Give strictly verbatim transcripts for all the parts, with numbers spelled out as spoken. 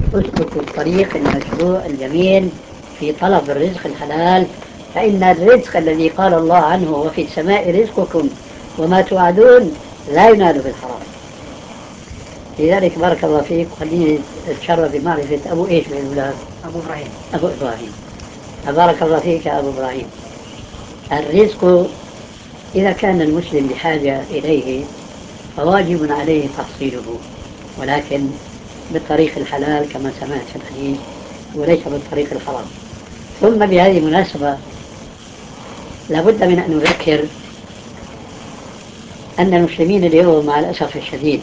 اسلكوا الطريق المشروع الجميل في طلب الرزق الحلال، فإن الرزق الذي قال الله عنه وفي السماء رزقكم وما توعدون لا ينال بالحرام. لذلك بارك الله فيك، خليني اتشرف بمعرفة أبو إيش من الأولاد؟ أبو إبراهيم. أبو إبراهيم. بارك الله فيك يا أبو إبراهيم. الرزق إذا كان المسلم بحاجة إليه فواجب عليه تحصيله، ولكن بالطريق الحلال كما سمعت في الحديث، وليس بالطريق الحرام. ثم بهذه المناسبة لابد من أن نذكر أن المسلمين اليوم مع الأسف الشديد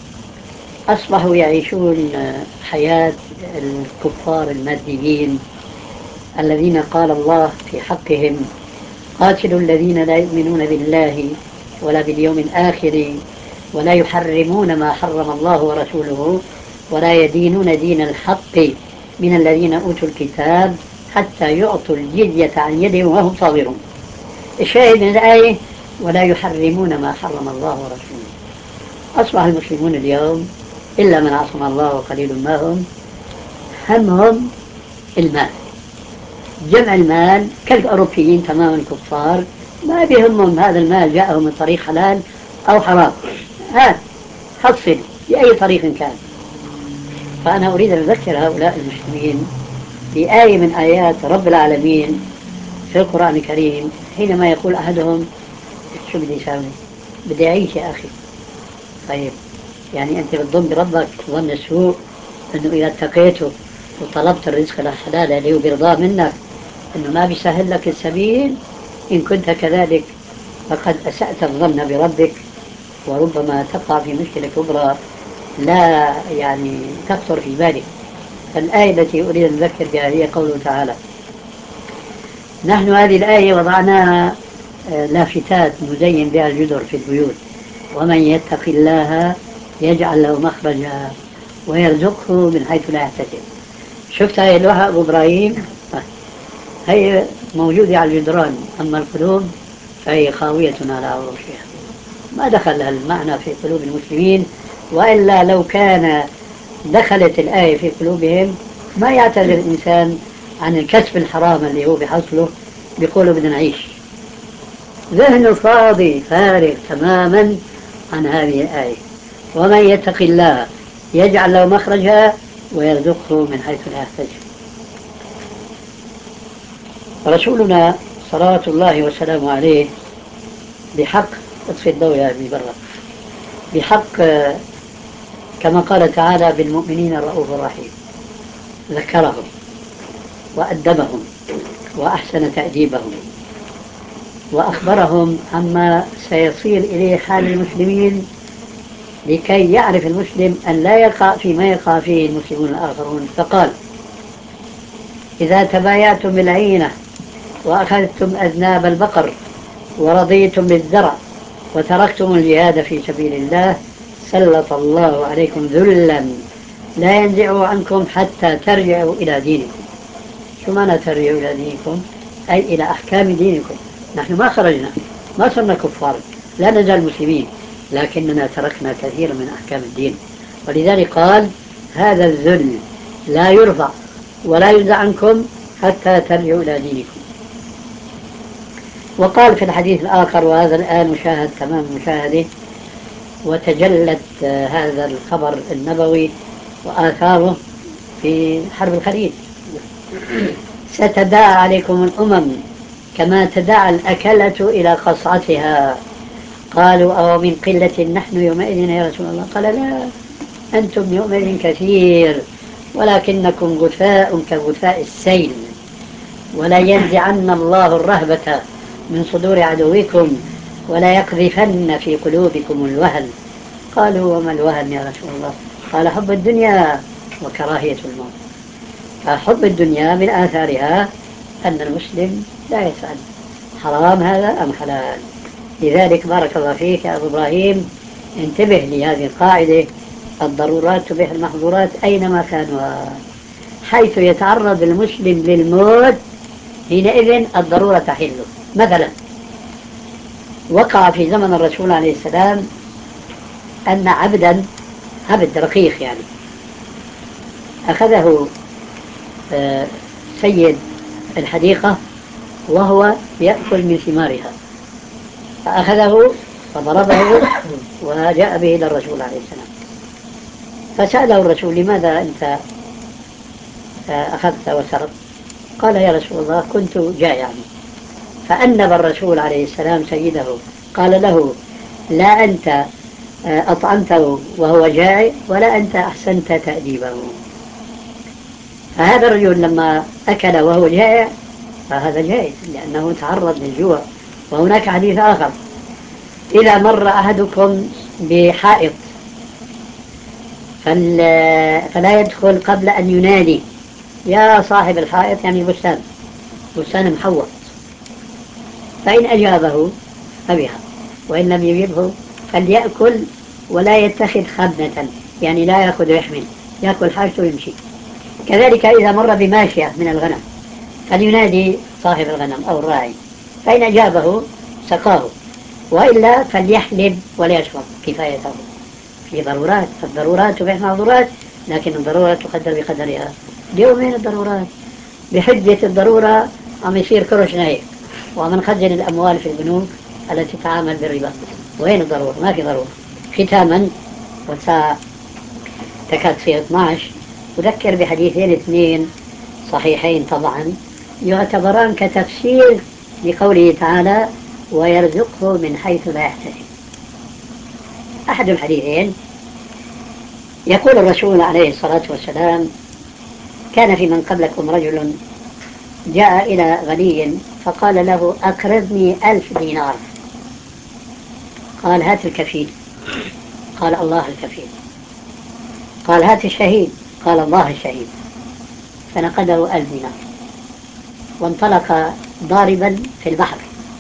أصبحوا يعيشون حياة الكفار الماديين الذين قال الله في حقهم: قاتلوا الذين لا يؤمنون بالله ولا باليوم الآخر ولا يحرمون ما حرم الله ورسوله ولا يدينون دين الحق من الذين أوتوا الكتاب حتى يعطوا الجزية عن يد وهم صاغرون. الشاهد من الآية: ولا يحرمون ما حرم الله ورسوله. أصبح المسلمون اليوم إلا من عصم الله وقليل ما هم، همهم المال، جمع المال، كالأوروبيين تماما الكفار، ما بيهمهم هذا المال جاءهم من طريق حلال أو حرام، هات حصل بأي طريق كان. فأنا أريد أن أذكر هؤلاء المسلمين بآية من آيات رب العالمين في القرآن الكريم، حينما يقول أحدهم: شو بدي أسوي؟ بدي أعيش يا أخي. طيب، يعني أنت بتظن بربك ظن السوء أنه إذا اتقيته وطلبت الرزق الحلال اللي هو برضاه منك أنه ما بيسهل لك السبيل؟ إن كنت كذلك فقد أسأت الظن بربك، وربما تقع في مشكلة كبرى لا يعني تخطر في بالك. فالآية التي أريد أن أذكر بها هي قوله تعالى. نحن هذه الآية وضعناها لافتات نزين بها الجدر في البيوت: ومن يتق الله يجعل له مخرجا ويرزقه من حيث لا يحتسب. شفت هاي اللوحة أبو إبراهيم؟ هي موجودة على الجدران، أما القلوب فهي خاوية على عروشها. ما دخل المعنى في قلوب المسلمين، وإلا لو كان دخلت الآية في قلوبهم ما يعتذر الإنسان عن الكسب الحرام اللي هو بحصله بيقولوا بدنا نعيش. ذهنه فاضي فارغ تماما عن هذه الآية: ومن يتق الله يجعل له مخرجا ويرزقه من حيث لا يحتسب. رسولنا صلوات الله وسلامه عليه بحق، اطفي الضوء يا ابني برا، بحق كما قال تعالى: بالمؤمنين الرؤوف الرحيم، ذكرهم وأدبهم وأحسن تأديبهم وأخبرهم عما سيصير إليه حال المسلمين، لكي يعرف المسلم أن لا يقع فيما يقع فيه المسلمون الآخرون. فقال: إذا تبايعتم بالعينة وأخذتم أذناب البقر ورضيتم بالزرع وتركتم الجهاد في سبيل الله سلط الله عليكم ذلا لا ينزع عنكم حتى ترجعوا إلى دينكم. شو معنى ترجعوا إلى دينكم؟ أي إلى أحكام دينكم. نحن ما خرجنا، ما صرنا كفار، لا نزال مسلمين، لكننا تركنا كثيرا من أحكام الدين. ولذلك قال: هذا الذل لا يرفع ولا ينزع عنكم حتى ترجعوا إلى دينكم. وقال في الحديث الآخر، وهذا الآن مشاهد تمام مشاهده، وتجلت هذا الخبر النبوي وآثاره في حرب الخليج: ستداعى عليكم الأمم كما تداعى الأكلة إلى قصعتها. قالوا: أو من قلة نحن يومئذ يا رسول الله؟ قال: لا، أنتم يومئذ كثير ولكنكم غثاء كغثاء السيل، ولا ينزعن الله الرهبة من صدور عدوكم ولا يقذفن في قلوبكم الوهن. قالوا: وما الوهن يا رسول الله؟ قال: حب الدنيا وكراهية الموت. فحب الدنيا من آثارها أن المسلم لا يسأل حرام هذا أم حلال. لذلك بارك الله فيك يا أبو إبراهيم، انتبه لهذه القاعدة: الضرورات تبيح المحظورات أينما كانوا. حيث يتعرض المسلم للموت حينئذ الضرورة تحله. مثلا وقع في زمن الرسول عليه السلام أن عبدا، عبد رقيق يعني، أخذه آه، سيد الحديقة وهو يأكل من ثمارها، فأخذه فضربه وجاء به إلى الرسول عليه السلام، فسأله الرسول: لماذا أنت أخذت وسرقت؟ قال: يا رسول الله كنت جائعا. فأنب الرسول عليه السلام سيده، قال له: لا أنت أطعمته وهو جائع ولا أنت أحسنت تأديبه. فهذا الرجل لما أكل وهو جائع فهذا جائز لأنه تعرض للجوع. وهناك حديث آخر: إذا مر أحدكم بحائط فلا يدخل قبل أن ينادي: يا صاحب الحائط، يعني البستان، بستان محوط. فإن أجابه فبها، وإن لم يجبه فليأكل ولا يتخذ خبنة، يعني لا يأخذ يحمل، يأكل حاجته ويمشي. كذلك إذا مر بماشية من الغنم فلينادي صاحب الغنم أو الراعي، فإن أجابه سقاه، وإلا فليحلب ولا يشرب كفايته. في ضرورات، فالضرورات تبيح معذورات، لكن الضرورات تقدر بقدرها. اليوم وين الضرورات؟ بحجة الضرورة عم يصير كرش نايك، وعم نخزن الأموال في البنوك التي تتعامل بالربا. وين الضرورة؟ ما في ضرورة. ختاما، والساعة تكاد تصير اثنعش، أذكر بحديثين اثنين صحيحين طبعا يعتبران كتفسير لقوله تعالى: ويرزقه من حيث لا يحتسب. أحد الحديثين يقول الرسول عليه الصلاة والسلام: كان في من قبلكم رجل جاء إلى غني فقال له: أقرضني ألف دينار. قال: هات الكفيل. قال: الله الكفيل. قال: هات الشهيد. قال: الله الشهيد. فنقده ألف دينار وانطلق ضاربا في البحر،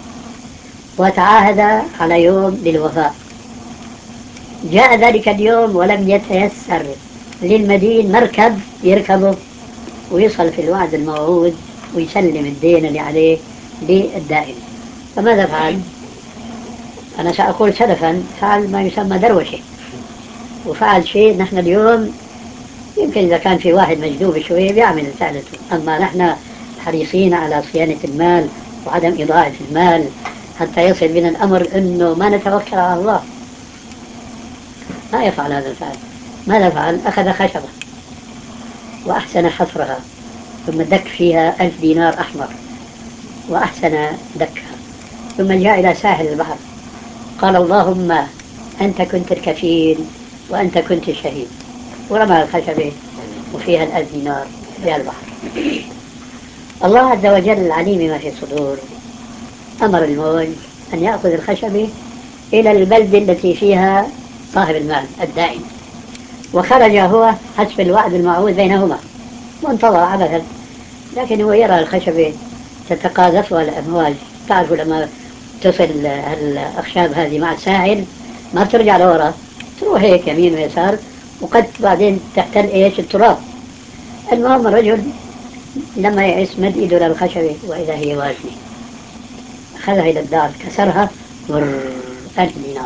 وتعاهد على يوم للوفاء. جاء ذلك اليوم ولم يتيسر للمدين مركب يركبه ويصل في الوعد الموعود ويسلم الدين اللي عليه للدائن. فماذا فعل؟ أنا سأقول سلفا، فعل ما يسمى دروشة، وفعل شيء نحن اليوم يمكن إذا كان في واحد مجذوب شوية بيعمل فعلته، أما نحن حريصين على صيانة المال وعدم إضاعة المال حتى يصل بنا الأمر أنه ما نتوكل على الله. ما يفعل هذا الفعل. ماذا فعل؟ أخذ خشبة وأحسن حفرها، ثم دك فيها ألف دينار أحمر وأحسن دكها، ثم جاء إلى ساحل البحر قال: اللهم أنت كنت الكفيل وأنت كنت الشهيد، ورمى الخشبة وفيها الألف دينار في البحر. الله عز وجل العليم ما في الصدور أمر الموج أن يأخذ الخشبة إلى البلدة التي فيها صاحب المال الدائم، وخرج هو حسب الوعد الموعود بينهما وانتظر عبثا، لكن هو يرى الخشبة تتقاذفها الأمواج. تعرفوا لما تصل الأخشاب هذه مع الساحل ما بترجع لورا، تروح هيك يمين ويسار، وقد بعدين تحتل ايش التراب. المهم الرجل لما يئس مد ايده للخشبة وإذا هي وازنة، أخذها إلى الدار كسرها، ألف دينار.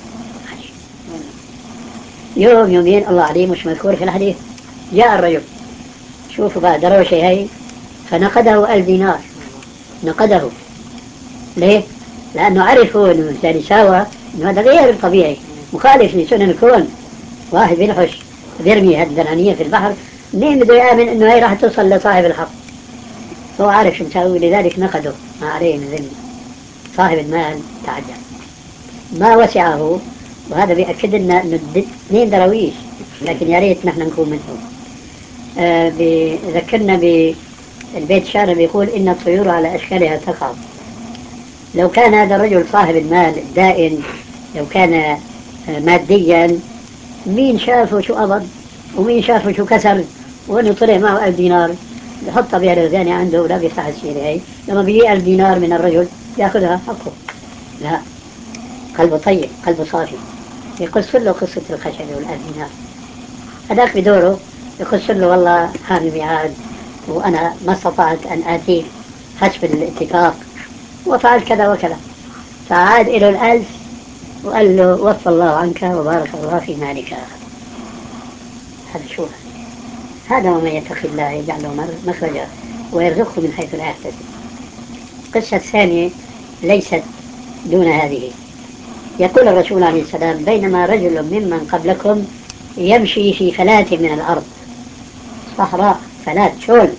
يوم يومين الله عليه مش مذكور في الحديث، جاء الرجل، شوفوا بقى دروشة هي، فنقده ألف دينار. نقده ليه؟ لأنه عرفوا أنه الإنسان ساوى، أنه هذا غير الطبيعي، مخالف لسنن الكون. واحد بيلحش بيرمي هذه الدنانية في البحر، منين بده يآمن أنه هي راح توصل لصاحب الحق؟ هو عارف شو مساوي، لذلك نقده ما عليه من ذنب. صاحب المال تعجب ما وسعه، وهذا بيأكد لنا أنه اثنين درويش، لكن يا ريت نحن نكون منهم. آه بذكرنا بالبيت الشعر بيقول: إن الطيور على أشكالها تقع. لو كان هذا الرجل صاحب المال الدائن، لو كان آه ماديا، مين شافه شو قبض ومين شافه شو كسر وانه طلع معه ألف دينار بحطها بهالغزانة عنده ولا بيفتح السيرة هي، لما بيجي ألف دينار من الرجل ياخذها حقه. لا، قلبه طيب، قلبه صافي، يقص له قصة الخشبة والألف دينار. هذاك بدوره يقص له: والله هذا الميعاد وأنا ما استطعت أن آتي حسب الاتفاق وفعل كذا وكذا. فعاد إلى الألف وقال له: وفى الله عنك وبارك الله في مالك. هذا شو هذا ومن يتق الله يجعل له مخرجا ويرزقه من حيث لا يحتسب. القصة الثانية ليست دون هذه. يقول الرسول عليه السلام: بينما رجل ممن قبلكم يمشي في فلاة من الأرض، صحراء، فلاة، شول،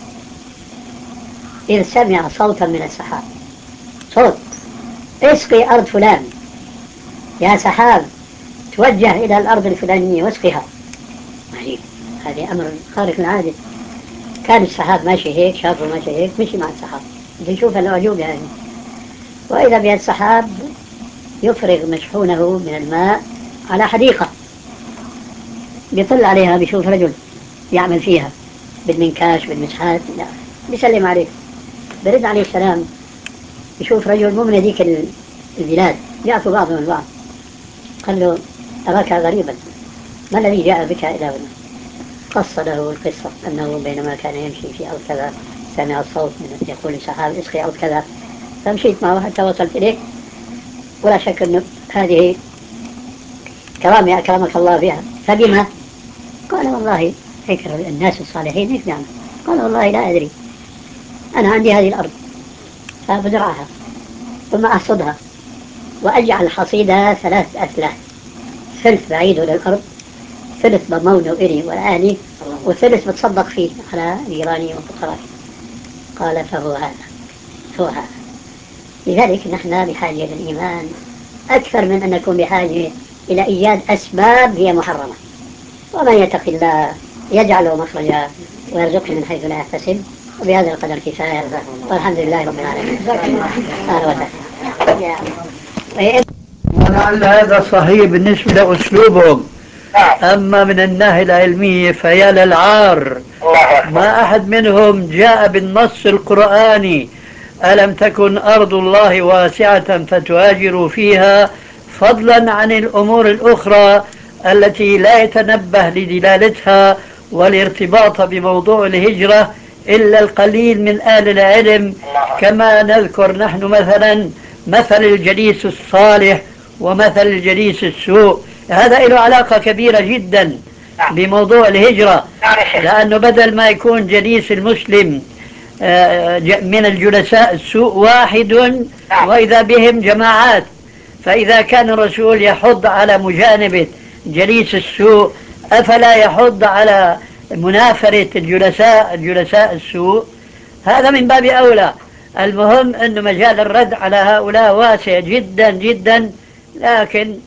إذ سمع صوتا من السحاب، صوت: اسقي أرض فلان، يا سحاب توجه إلى الأرض الفلانية واسقها. عجيب، هذا أمر خارق للعادة. كان السحاب ماشي هيك، شافه ماشي هيك، مشي مع السحاب. بدي نشوف الأعجوبة يعني. وإذا بها السحاب يفرغ مشحونه من الماء على حديقة، بيطل عليها، بيشوف رجل يعمل فيها بالمنكاش بالمسحات، لا بيسلم عليه، برد عليه السلام، يشوف رجل مو من هذيك البلاد، يعرفوا بعضهم البعض. قال له: أراك غريبا، ما الذي جاء بك إلى هنا؟ قص له القصة أنه بينما كان يمشي في أرض كذا سمع الصوت من يقول لسحاب: اسقي أرض كذا، فمشيت معه حتى وصلت إليه. ولا شك أنه هذه كرامة أكرمك الله بها. فبما؟ قال: والله هيك الناس الصالحين هيك بيعملوا. قال: والله لا أدري، أنا عندي هذه الأرض فبزرعها ثم أحصدها وأجعل حصيدها ثلاث أثلاث، ثلث بعيد للأرض، ثلث بمونه إلي وأهلي، وثلث بتصدق فيه على جيراني وفقرائي. قال: فهو هذا، هو هذا. لذلك نحن بحاجة للإيمان أكثر من أن نكون بحاجة إلى إيجاد أسباب هي محرمة. ومن يتق الله يجعل له مخرجا ويرزقه من حيث لا يحتسب. وبهذا القدر كفاية، والحمد لله رب العالمين. أهلا وسهلا. ولعل هذا صحيح بالنسبة لأسلوبهم، أما من الناحية العلمية فيا للعار، ما أحد منهم جاء بالنص القرآني: ألم تكن أرض الله واسعة فتهاجروا فيها، فضلا عن الأمور الأخرى التي لا يتنبه لدلالتها والارتباط بموضوع الهجرة إلا القليل من أهل العلم. كما نذكر نحن مثلا مثل الجليس الصالح ومثل الجليس السوء، هذا له علاقة كبيرة جدا بموضوع الهجرة، لأنه بدل ما يكون جليس المسلم من الجلساء السوء واحد وإذا بهم جماعات، فإذا كان الرسول يحض على مجانبة جليس السوء، أفلا يحض على منافرة الجلساء الجلساء السوء؟ هذا من باب أولى. المهم أن مجال الرد على هؤلاء واسع جدا جدا، لكن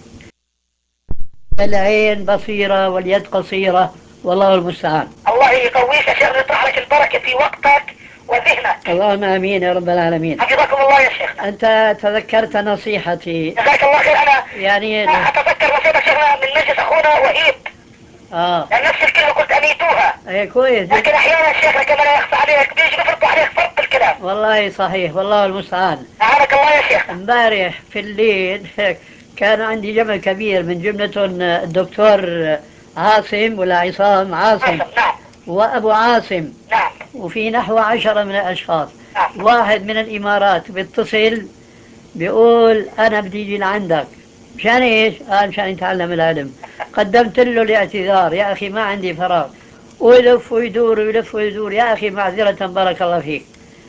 العين بصيرة واليد قصيرة، والله المستعان. الله يقويك يا شيخ، ويطرح لك البركة في وقتك وذهنك. اللهم امين يا رب العالمين. حفظكم الله يا شيخ. انت تذكرت نصيحتي. جزاك الله خير. انا يعني اتذكر نصيحتك شيخنا من مجلس اخونا وهيب. اه يعني نفس الكلمة كنت انيتوها. ايه كويس. لكن احيانا شيخنا كما لا يخفى عليك بيجي بفرضوا عليك فرط الكلام. والله صحيح، والله المستعان. اعانك الله يا شيخ. امبارح في الليل كان عندي جمع كبير، من جملتهم الدكتور عاصم ولا عصام عاصم. عاصم نعم. وأبو عاصم نعم. وفي نحو عشرة من الأشخاص. نعم. واحد من الإمارات بيتصل بيقول: أنا بدي أجي لعندك. مشان إيش؟ قال: مشان يتعلم العلم. قدمت له الاعتذار: يا أخي ما عندي فراغ. ويلف ويدور ويلف ويدور: يا أخي معذرة بارك الله فيك.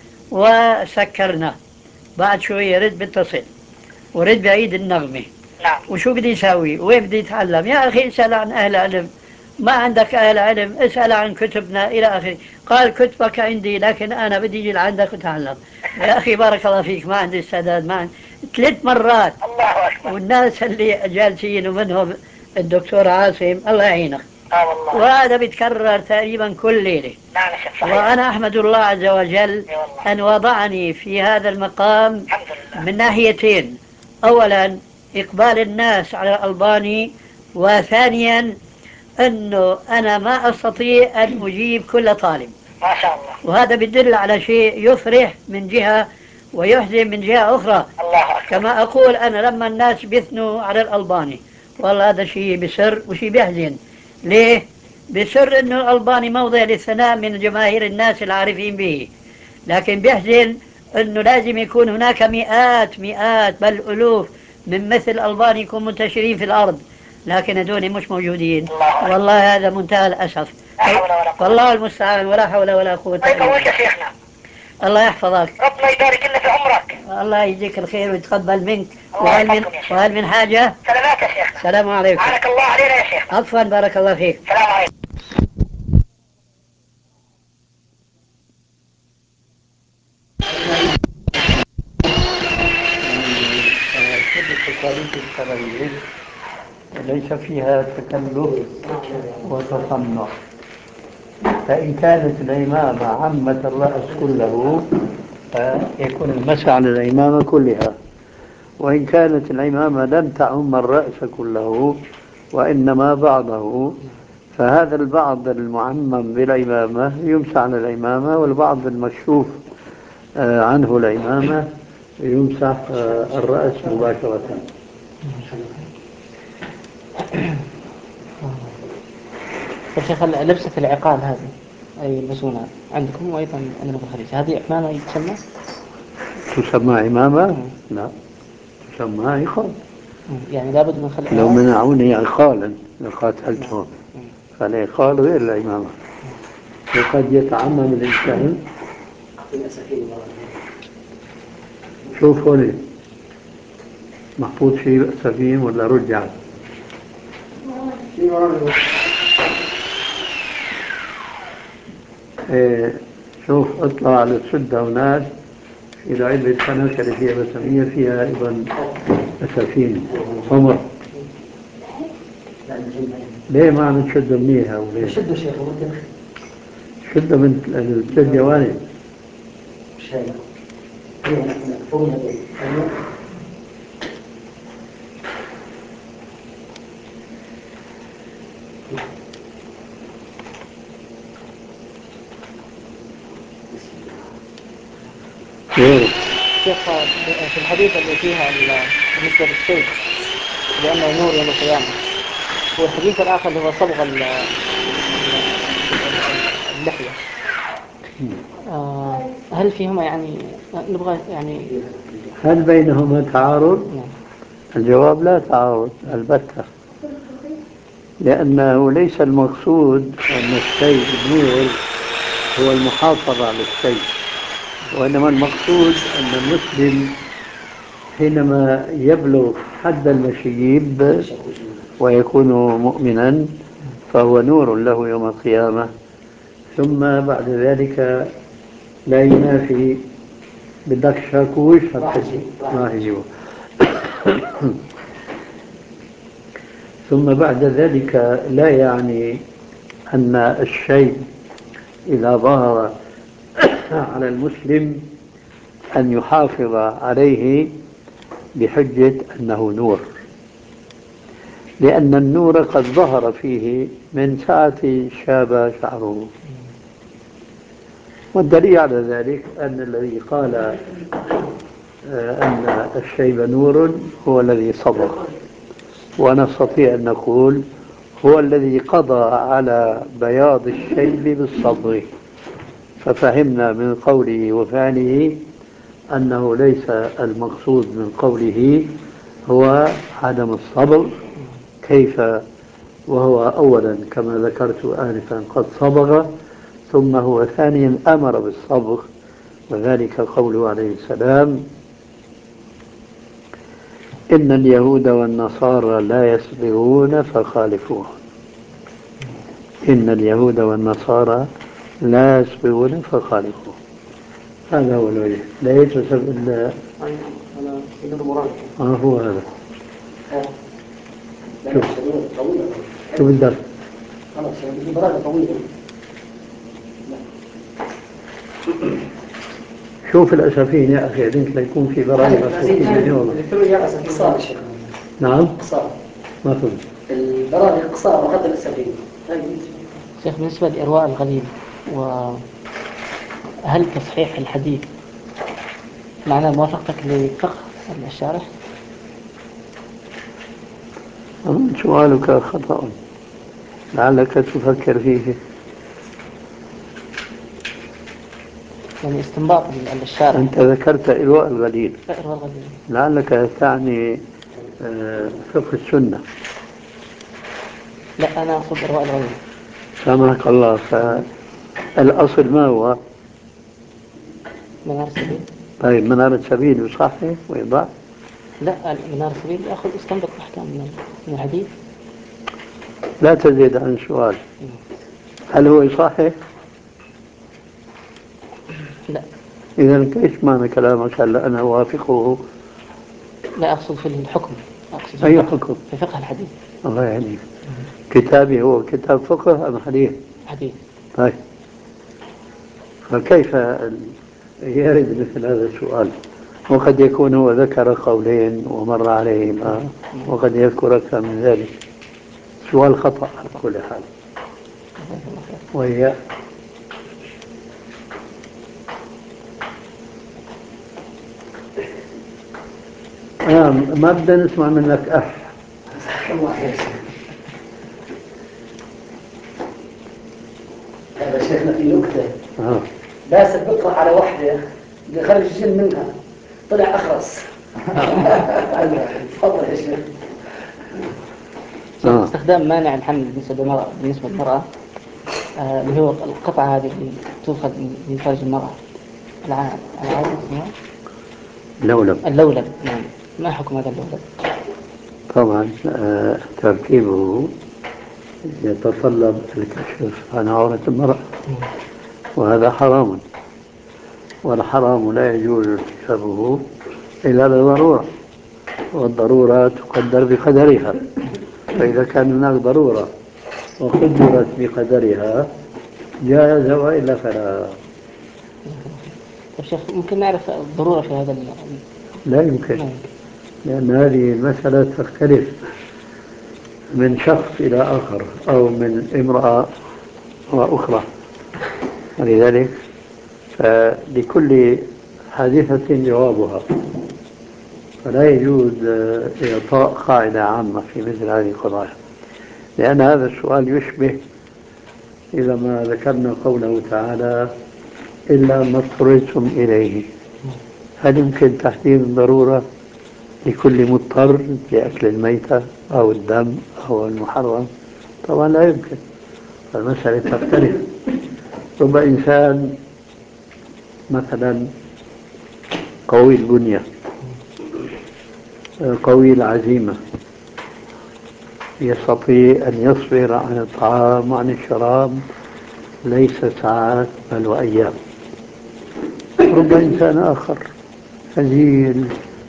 وسكرنا. بعد شوية رد بيتصل ورد بعيد النغمة. نعم. وشو بدي يسوي؟ وين بدي يتعلم؟ يا أخي اسأل عن أهل علم، ما عندك أهل علم اسأل عن كتبنا إلى آخره. قال: كتبك عندي لكن أنا بدي أجي لعندك وتعلم. يا أخي بارك الله فيك، ما عندي استعداد، ما عندي. ثلاث مرات. الله أكبر. والناس اللي جالسين ومنهم الدكتور عاصم، الله يعينك. آه والله. وهذا بيتكرر تقريبا كل ليلة. نعم صحيح. وأنا أحمد الله عز وجل أن وضعني في هذا المقام من ناحيتين: أولا إقبال الناس على الألباني، وثانيا أنه أنا ما أستطيع أن أجيب كل طالب. ما شاء الله. وهذا بيدل على شيء يفرح من جهة ويحزن من جهة أخرى. الله أكبر. كما أقول أنا لما الناس بيثنوا على الألباني، والله هذا شيء بسر وشيء بيحزن. ليه؟ بسر أنه الألباني موضع للثناء من جماهير الناس العارفين به، لكن بيحزن أنه لازم يكون هناك مئات مئات بل ألوف من مثل ألباني يكون منتشرين في الأرض، لكن هذول مش موجودين. والله هذا منتهى الأسف. والله المستعان، ولا حول ولا قوة إلا بالله. الله يقويك يا شيخنا. الله يحفظك. ربنا يبارك لنا في عمرك. الله يجزيك الخير ويتقبل منك. وهل من وهل من حاجة؟ سلامات يا شيخنا. السلام عليكم. بارك الله علينا يا شيخنا. عفوا، بارك الله فيك. السلام عليكم. التقاليد الشرعية ليس فيها تكلف وتصنع، فإن كانت العمامة عمت الرأس كله فيكون المسح على العمامة كلها، وإن كانت العمامة لم تعم الرأس كله وإنما بعضه، فهذا البعض المعمم بالعمامة يمسح على العمامة، والبعض المكشوف عنه العمامة يمسح الرأس مباشرة. يا شيخ، لبسة العقال هذه أي يلبسونها عندكم وأيضا عندنا في الخليج، هذه عمامة تسمى؟ تسمى عمامة؟ لا، تسمى عقال. يعني لابد من خلق. لو منعوني عقالا لقاتلتهم، فالعقال غير العمامة. وقد يتعمم الإنسان. شوف هوني محفوظ فيه سفين ولا رجع؟ ايه، شوف اطلع على السدة هناك إلى علبة خناكر فيها بسمية فيها أيضا أسفين حمر. ليه ما عم تشد منيها وليه؟ شدوا شيخ ممكن شدوا من الثلاث جوانب. مش هيك فوقنا دي. شيخ، في الحديث اللي فيها بالنسبة للشيء لأنه نور يوم القيامة، والحديث الآخر اللي هو صبغ اللحية، هل فيهما يعني نبغى يعني هل بينهما تعارض؟ الجواب لا تعارض البتة، لأنه ليس المقصود أن الشيء نور هو المحافظة على الشيء، وإنما المقصود أن المسلم حينما يبلغ حد المشيب ويكون مؤمنا فهو نور له يوم القيامة، ثم بعد ذلك لا ينافي بدك شاكوش ما يجيبه ثم بعد ذلك لا يعني أن الشيء إذا ظهر على المسلم أن يحافظ عليه بحجة أنه نور، لأن النور قد ظهر فيه من ساعة شاب شعره. والدليل على ذلك أن الذي قال أن الشيب نور هو الذي صبغ، ونستطيع أن نقول هو الذي قضى على بياض الشيب بالصبغ، ففهمنا من قوله وفعله أنه ليس المقصود من قوله هو عدم الصبغ، كيف وهو أولا كما ذكرت آنفا قد صبغ، ثم هو ثانيا أمر بالصبغ، وذلك قوله عليه السلام إن اليهود والنصارى لا يصبغون فخالفوهم. إن اليهود والنصارى لا يصبغون فخالفوهم، هذا هو الوجه، لا يتسب إلا آه هو هذا. شوف شوف الدرس خلاص بدي براءة طويلة. شوف الأسفين يا أخي، أنت ليكون في براءة صوتية اليوم. قصار الشيخ. نعم قصار ما فهمت. البراءة قصار وحتى الأسفين. شيخ، بالنسبة لإرواء الغليل، وهل تصحيح الحديث معنى موافقتك لفقه الشارح؟ سؤالك خطأ، لعلك تفكر فيه. يعني استنباط الشارع. أنت ذكرت إرواء الغليل، إرواء الغليل لعلك تعني فقه السنة. لا، أنا أقصد إرواء الغليل. سامحك الله. فالأصل ما هو؟ منار السبيل. طيب منار السبيل يصحح ويضع؟ لا، منار السبيل يأخذ استنبط أحكام من الحديث. لا تزيد عن سؤال. هل هو يصحح؟ لا. إذا كيف معنى كلامك هلا أنا أوافقه؟ لا، أقصد في الحكم. أقصد في أي الفقه. حكم؟ في فقه الحديث. الله يعني كتابي هو كتاب فقه أم حديث؟ حديث. طيب، فكيف يرد مثل هذا السؤال؟ وقد يكون هو ذكر قولين ومر عليهما، وقد يذكر أكثر من ذلك. سؤال خطأ على كل حال. وهي آه ما بدنا نسمع منك أف. هذا شيخنا في نكتة. آه. باسل بيطرح على وحدة اللي خرج الجن منها طلع أخرس. تفضل يا شيخ. آه. استخدام مانع الحمل بالنسبة للمرأة بالنسبة للمرأة آه، اللي هو القطعة هذه اللي تؤخذ من فرج المرأة. العادة اسمها لولب. اللولب. نعم. ما حكم هذا اللولب؟ طبعا آه تركيبه يتطلب الكشف عن عورة المرأة، وهذا حرام، والحرام لا يجوز ارتكابه إلا لضرورة، والضرورة تقدر بقدرها. فإذا كان هناك ضرورة وقدرت بقدرها جاز، وإلا فلا. طيب شيخ، ممكن نعرف الضرورة في هذا؟ لا يمكن، لأن هذه المسألة تختلف من شخص إلى آخر أو من امرأة وأخرى، ولذلك فلكل حادثة جوابها، فلا يجوز إعطاء قاعدة عامة في مثل هذه القضايا، لأن هذا السؤال يشبه إذا ما ذكرنا قوله تعالى إلا ما اضطررتم إليه. هل يمكن تحديد الضرورة لكل مضطر لأكل الميتة أو الدم أو المحرم؟ طبعا لا يمكن، فالمسألة تختلف. رب إنسان مثلا قوي البنية قوي العزيمة يستطيع أن يصبر عن الطعام وعن الشراب ليس ساعات بل وأيام. رب إنسان آخر هزيل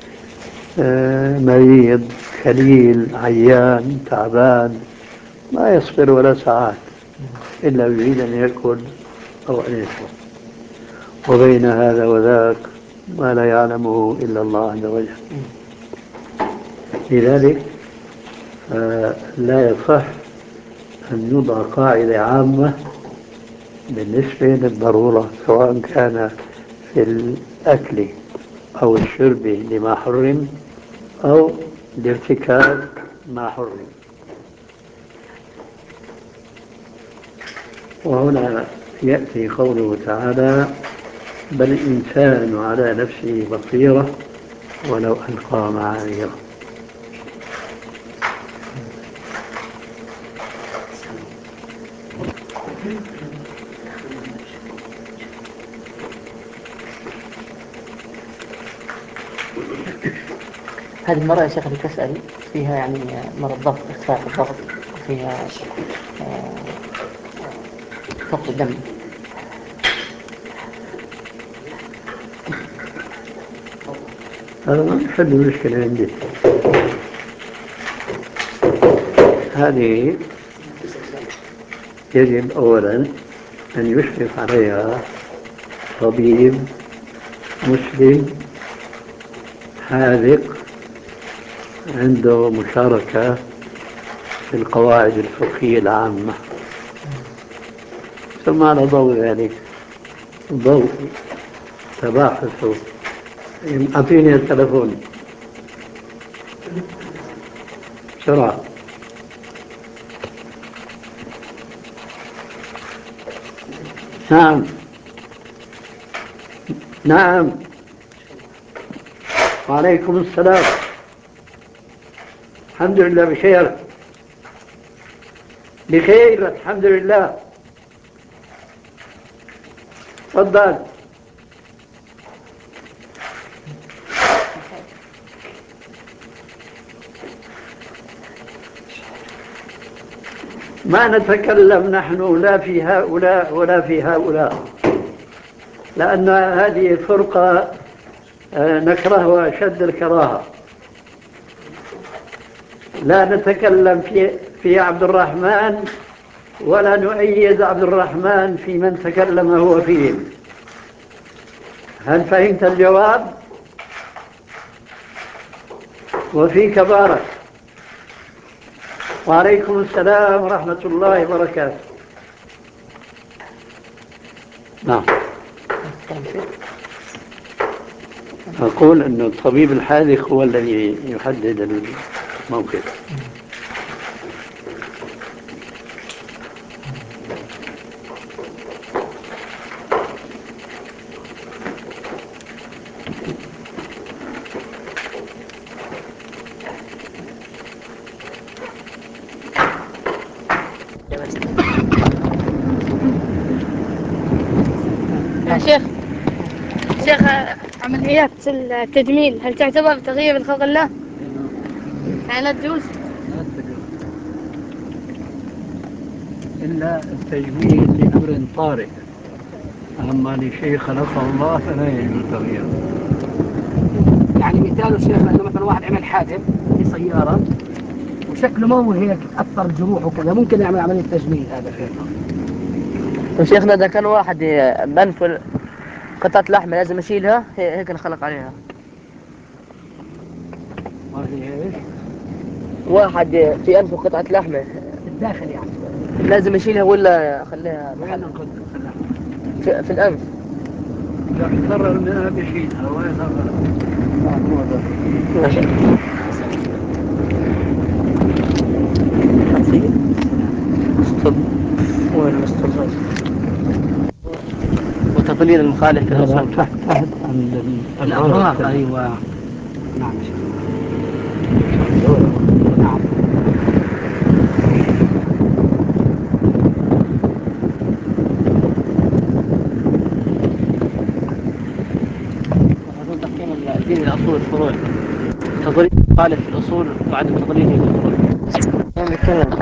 مريض خليل عيان تعبان ما يصبر ولا ساعات إلا يريد أن يأكل أو أن يشرب، وبين هذا وذاك ما لا يعلمه إلا الله عز وجل. لذلك لا يصح أن يوضع قاعدة عامة بالنسبة للضرورة، سواء كان في الأكل أو الشرب لما حرم أو لارتكاب ما حرم. وهنا يأتي قوله تعالى بل الإنسان على نفسه بصيرة ولو ألقى معاذيره. هذه المرأة يا شيخ اللي تسأل فيها يعني مرض ضغط، ارتفاع الضغط، وفيها فقد الدم. هذا ما يحل المشكلة عندي. هذه يجب أولا أن يشرف عليها طبيب مسلم حاذق عنده مشاركة في القواعد الفقهية العامة. ثم على ضوء ذلك ضوء تباحثوا. أعطيني التلفون بسرعة. نعم نعم وعليكم السلام. الحمد لله بخير. بخير الحمد لله. تفضل. ما نتكلم نحن لا في هؤلاء ولا في هؤلاء، لأن هذه فرقة نكرهها أشد الكراهة. لا نتكلم في في عبد الرحمن ولا نؤيد عبد الرحمن في من تكلم هو فيه. هل فهمت الجواب؟ وفيك بارك. وعليكم السلام ورحمة الله وبركاته. نعم. أقول أن الطبيب الحاذق هو الذي يحدد الموقف. يا شيخ شيخ عمليات التجميل هل تعتبر تغيير من خلق الله؟ يعني لا تجوز؟ لا تجوز إلا التجميل لأمر طارئ، أما لشيء خلقه الله فلا يجوز تغييره. يعني مثال الشيخ أنه مثلا واحد عمل حادث في سيارة وشكله ما هو هيك أثر جروح وكذا، ممكن يعمل عملية تجميل هذا شيخ. وشيخنا إذا كان واحد بنف قطعة لحمة لازم يشيلها هيك نخلق عليها. ما في ايش؟ واحد في أنفه قطعة لحمة الداخل يعني لازم يشيلها ولا أخليها محل؟ في, في الأنف. إذا تضرر منها بيشيلها وإذا ماشي. وين المسترزاج وتقليل المخالف في الأصول تحت تحت الأبرار. أيوة نعم. نعم. هذول تحكيم الدين الأصول الفروع، تقليل المخالف في الأصول وعدم تقليله في الفروع. يعني كلام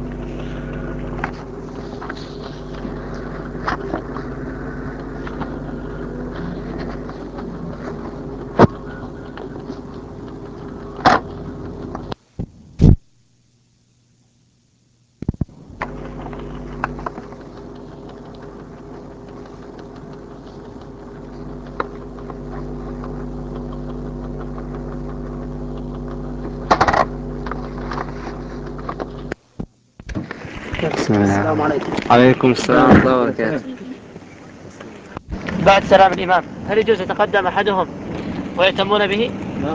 السلام عليكم. عليكم السلام ورحمة الله وبركاته. بعد سلام الإمام هل يجوز يتقدم أحدهم ويهتمون به؟ لا،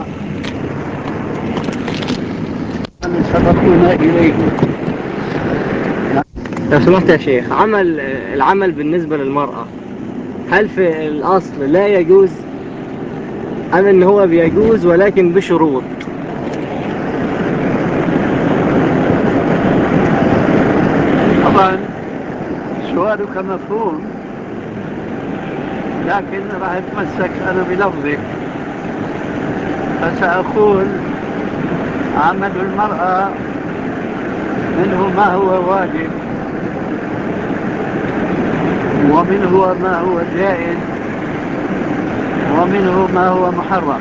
من سبقونا إليه. لو سمحت يا شيخ، عمل العمل بالنسبة للمرأة هل في الأصل لا يجوز أم إن هو بيجوز ولكن بشروط؟ طبعا سؤالك مفهوم، لكن راح اتمسك أنا بلفظك، فسأقول عمل المرأة منه ما هو واجب ومنه ما هو جائز ومنه ما هو محرم.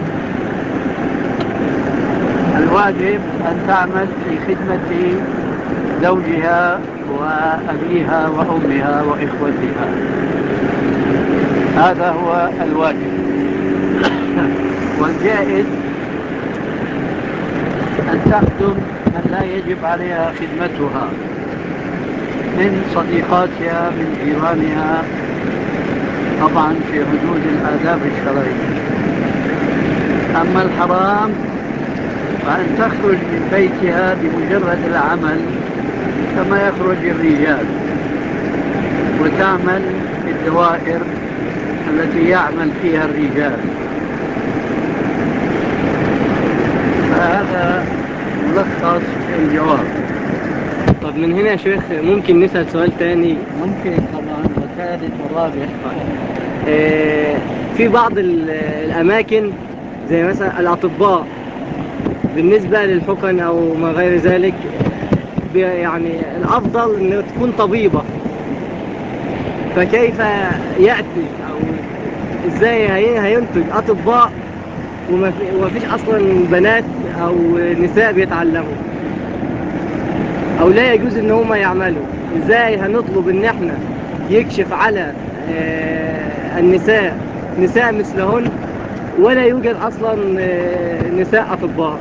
الواجب أن تعمل في خدمة زوجها وأبيها وأمها وإخوتها، هذا هو الواجب. والجائز أن تخدم من لا يجب عليها خدمتها من صديقاتها من جيرانها، طبعا في حدود الآداب الشرعية. أما الحرام فأن تخرج من بيتها بمجرد العمل كما يخرج الرجال وتعمل في الدوائر التي يعمل فيها الرجال. فهذا ملخص الجواب. طب طب من هنا يا شيخ ممكن نسأل سؤال تاني؟ ممكن طبعا، وثالث ورابع. آه في بعض الأماكن زي مثلا الأطباء بالنسبة للحقن أو ما غير ذلك، يعني الأفضل أنه تكون طبيبة، فكيف يأتي أو إزاي هينتج أطباء وما فيش أصلا بنات أو نساء بيتعلموا، أو لا يجوز أن هم يعملوا؟ إزاي هنطلب أن احنا يكشف على النساء نساء مثلهن ولا يوجد أصلا نساء أطباء؟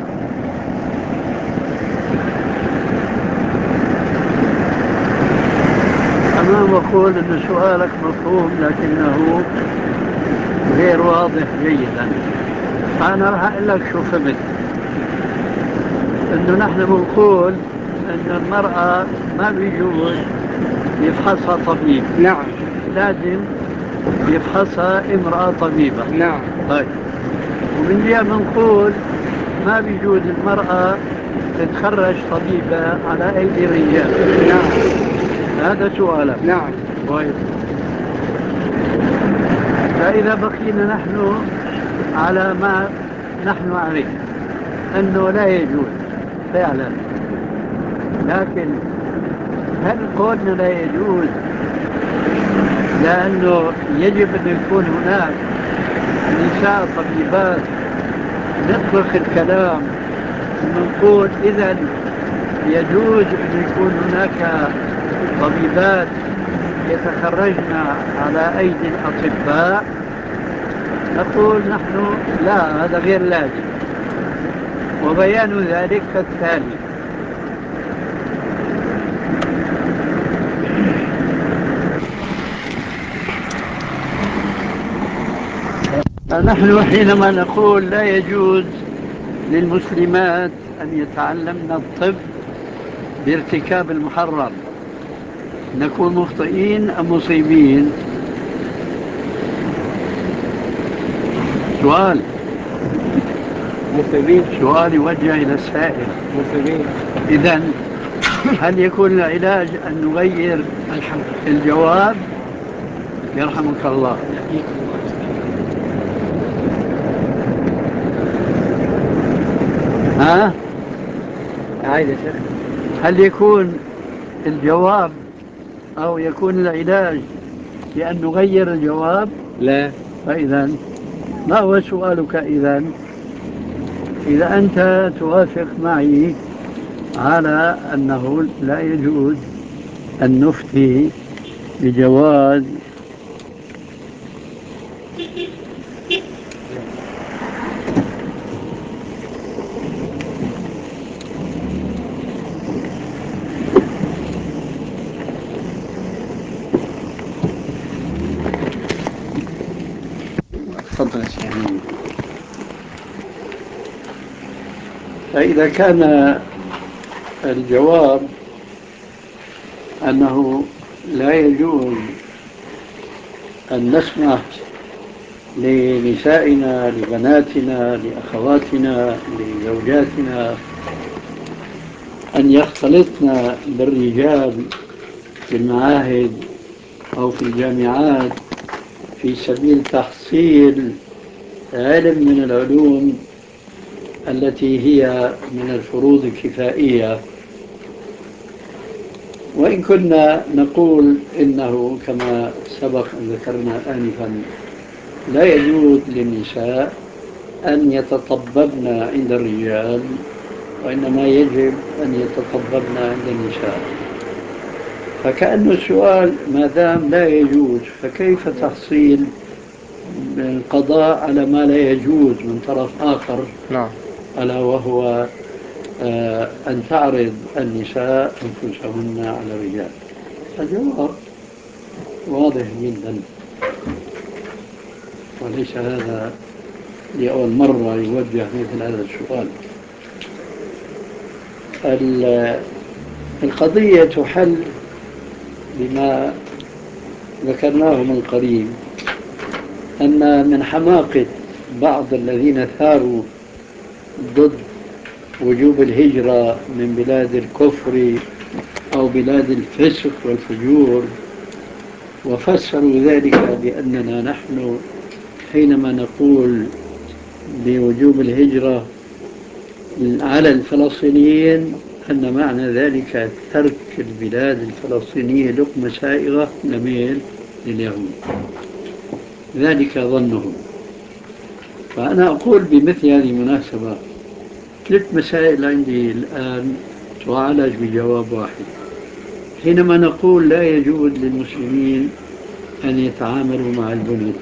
أنا بقول أن سؤالك مفهوم لكنه غير واضح جيدا. أنا راح أقول لك شو فهمت. أنه نحن بنقول أن المرأة ما بيجوز يفحصها طبيب. نعم. لازم يفحصها امرأة طبيبة. نعم. طيب. ومن جهة بنقول ما بيجوز المرأة تتخرج طبيبة على أيدي الرجال. نعم. هذا سؤالك. نعم. طيب. فإذا بقينا نحن على ما نحن عليه أنه لا يجوز فعلا، لكن هل قولنا لا يجوز لأنه يجب أن يكون هناك نساء طبيبات؟ نطلق الكلام ونقول إذن يجوز أن يكون هناك طبيبات يتخرجن على أيدي الأطباء؟ نقول نحن لا، هذا غير لازم، وبيان ذلك كالتالي. نحن حينما نقول لا يجوز للمسلمات أن يتعلمن الطب بارتكاب المحرم، نكون مخطئين أم مصيبين؟ سؤال مصيبين. سؤال يوجه إلى السائل. مصيبين. إذن هل يكون العلاج أن نغير الحمد الجواب؟ يرحمك الله. ها؟ عايز يا شيخ. هل يكون الجواب أو يكون العلاج بأن نغير الجواب؟ لا. فإذن ما هو سؤالك إذن؟ إذا أنت توافق معي على أنه لا يجوز أن نفتي بجواز تفضل يا شيخ. فإذا كان الجواب أنه لا يجوز أن نسمح لنسائنا لبناتنا لأخواتنا لزوجاتنا أن يختلطن بالرجال في المعاهد أو في الجامعات في سبيل تحصيل علم من العلوم التي هي من الفروض الكفائية، وإن كنا نقول إنه كما سبق أن ذكرنا آنفا لا يجوز للنساء أن يتطببن عند الرجال، وإنما يجب أن يتطببن عند النساء. فكأن السؤال ما دام لا يجوز فكيف تحصيل القضاء على ما لا يجوز من طرف آخر؟ نعم. ألا وهو آه أن تعرض النساء أنفسهن على الرجال. الجواب واضح جدا، وليس هذا لأول مرة يوجه مثل هذا السؤال. القضية تحل بما ذكرناه من قريب، أن من حماقة بعض الذين ثاروا ضد وجوب الهجرة من بلاد الكفر أو بلاد الفسق والفجور، وفسروا ذلك بأننا نحن حينما نقول بوجوب الهجرة على الفلسطينيين أن معنى ذلك ترك البلاد الفلسطينية لقمة سائغة لمين؟ لليهود. ذلك ظنهم. فأنا أقول بمثل هذه المناسبة ثلاث مسائل عندي الآن تعالج بجواب واحد. حينما نقول لا يجوز للمسلمين أن يتعاملوا مع البنوك،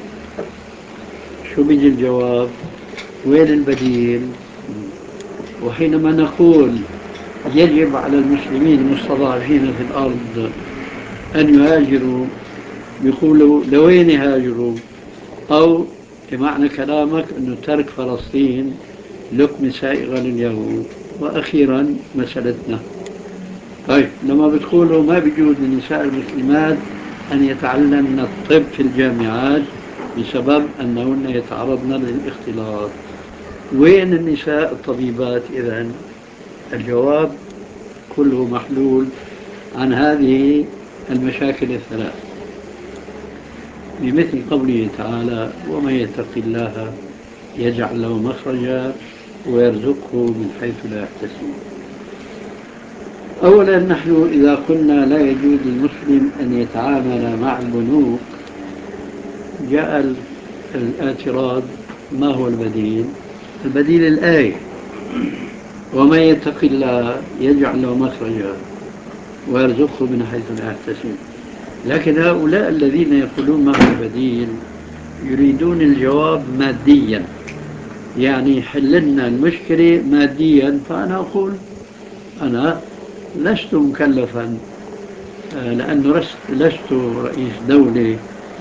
شو بيجي الجواب؟ وين البديل؟ وحينما نقول يجب على المسلمين المستضعفين في الأرض أن يهاجروا، يقولوا لوين يهاجروا؟ أو بمعنى كلامك أنه ترك فلسطين لقمة سائغة لليهود. وأخيرا مسألتنا، طيب لما بتقولوا ما بيجوز للنساء المسلمات أن يتعلمن الطب في الجامعات بسبب أنهن يتعرضن للاختلاط، وين النساء الطبيبات إذن؟ الجواب كله محلول عن هذه المشاكل الثلاث بمثل قوله تعالى: ومن يتق الله يجعل له مخرجا ويرزقه من حيث لا يحتسب. أولا، نحن إذا قلنا لا يجوز للمسلم أن يتعامل مع البنوك، جاء الاعتراض: ما هو البديل؟ البديل الآية: ومن يتق الله يجعل له مخرجا ويرزقه من حيث لا يحتسب. لكن هؤلاء الذين يقولون ما هو البديل يريدون الجواب ماديا، يعني حللنا المشكلة ماديا. فأنا أقول أنا لست مكلفا، لأنه لست رئيس دولة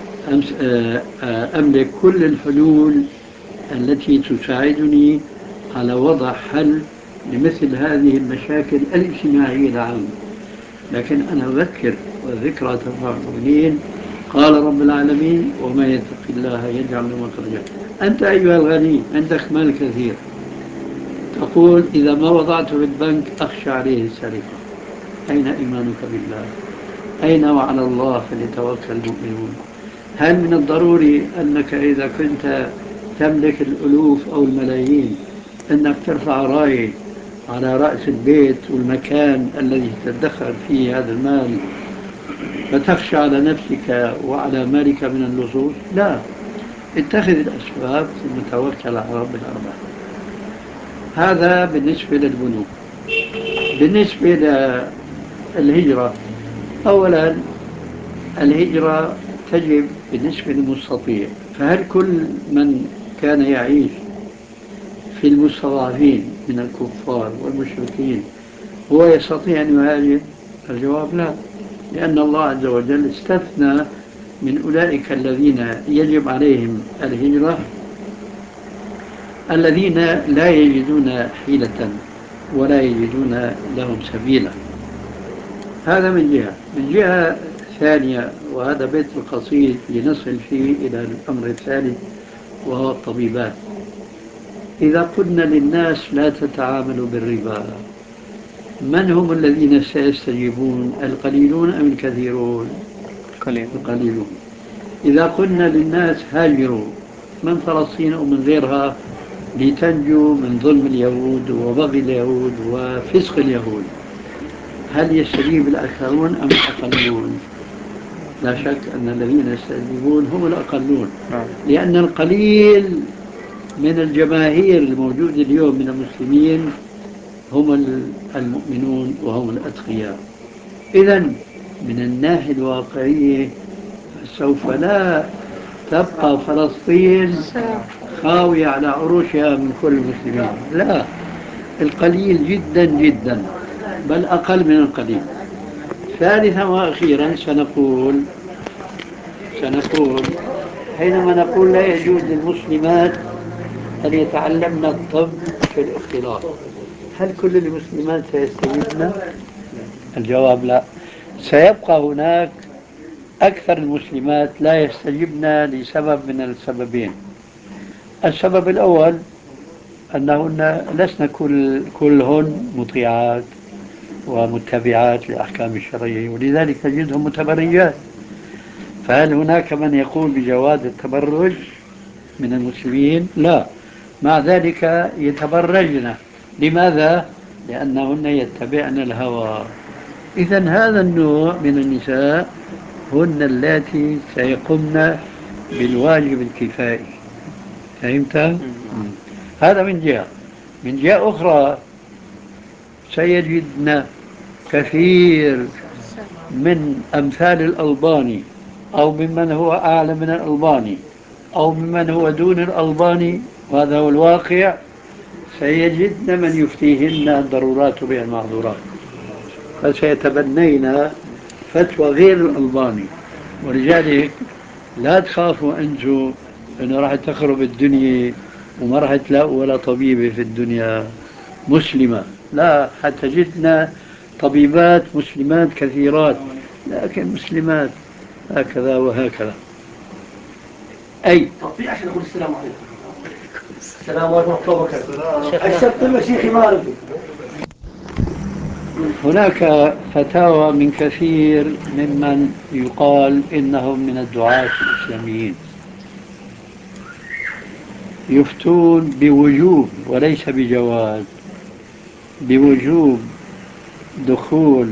أملك كل الحلول التي تساعدني على وضع حل لمثل هذه المشاكل الاجتماعية العامة. لكن أنا أذكر، والذكرى تنفع المؤمنين. قال رب العالمين: وما يتق الله يجعل له مخرجا. أنت أيها الغني عندك مال كثير، تقول إذا ما وضعته في البنك أخشى عليه السرقة. أين إيمانك بالله؟ أين وعلى الله فليتوكل المؤمنون؟ هل من الضروري أنك إذا كنت تملك الألوف أو الملايين أنك ترفع راية على رأس البيت والمكان الذي تدخر فيه هذا المال فتخشى على نفسك وعلى مالك من اللصوص؟ لا، اتخذ الأسباب ثم توكل على رب الأرباب. هذا بالنسبة للبنوك. بالنسبة للهجرة، أولا الهجرة تجب بالنسبة للمستطيع. فهل كل من كان يعيش في المستضعفين من الكفار والمشركين هو يستطيع أن يهاجر؟ الجواب لا، لأن الله عز وجل استثنى من أولئك الذين يجب عليهم الهجرة الذين لا يجدون حيلة ولا يجدون لهم سبيلا. هذا من جهة. من جهة ثانية، وهذا بيت القصيد لنصل فيه إلى الأمر الثالث وهو الطبيبات. إذا قلنا للناس لا تتعاملوا بالربا، من هم الذين سيستجيبون؟ القليلون أم الكثيرون؟ القليلون. إذا قلنا للناس هاجروا من فلسطين أو من غيرها لتنجوا من ظلم اليهود وبغي اليهود وفسق اليهود، هل يستجيب الأكثرون أم الأقلون؟ لا شك أن الذين يستجيبون هم الأقلون، لأن القليل من الجماهير الموجودة اليوم من المسلمين هم المؤمنون وهم الأتقياء. إذن من الناحية الواقعية سوف لا تبقى فلسطين خاوية على عروشها من كل المسلمين، لا، القليل جدا جدا، بل أقل من القليل. ثالثا وأخيرا سنقول سنقول حينما نقول لا يجوز للمسلمات أن يتعلمن الطب في الاختلاط، هل كل المسلمات سيستجيبن؟ الجواب لا، سيبقى هناك أكثر المسلمات لا يستجبن لسبب من السببين. السبب الأول أنهن لسن كل كلهن مطيعات، ومتبعات لأحكام الشرعية، ولذلك تجدهم متبرجات. فهل هناك من يقول بجواز التبرج من المسلمين؟ لا. مع ذلك يتبرجن. لماذا؟ لأنهن يتبعن الهوى. إذا هذا النوع من النساء هن اللاتي سيقمن بالواجب الكفائي. فهمت؟ هذا من جهة. من جهة أخرى سيجدن كثير من أمثال الألباني أو ممن هو أعلى من الألباني أو ممن هو دون الألباني، وهذا هو الواقع، سيجدن من يفتيهن الضرورات بها المعذورات، فسيتبنين فتوى غير الألباني. ولذلك لا تخافوا أنتم أنه راح تخرب الدنيا وما راح تلاقوا ولا طبيبة في الدنيا مسلمة. لا، حتى جدنا طبيبات مسلمات كثيرات، لكن مسلمات هكذا وهكذا. أي تطبيق عشان نقول السلام عليكم. السلام عليكم ورحمة الله وبركاته. أشرت المسيحي مالك. هناك فتاوى من كثير ممن يقال إنهم من الدعاة الإسلاميين يفتون بوجوب وليس بجواز، بوجوب دخول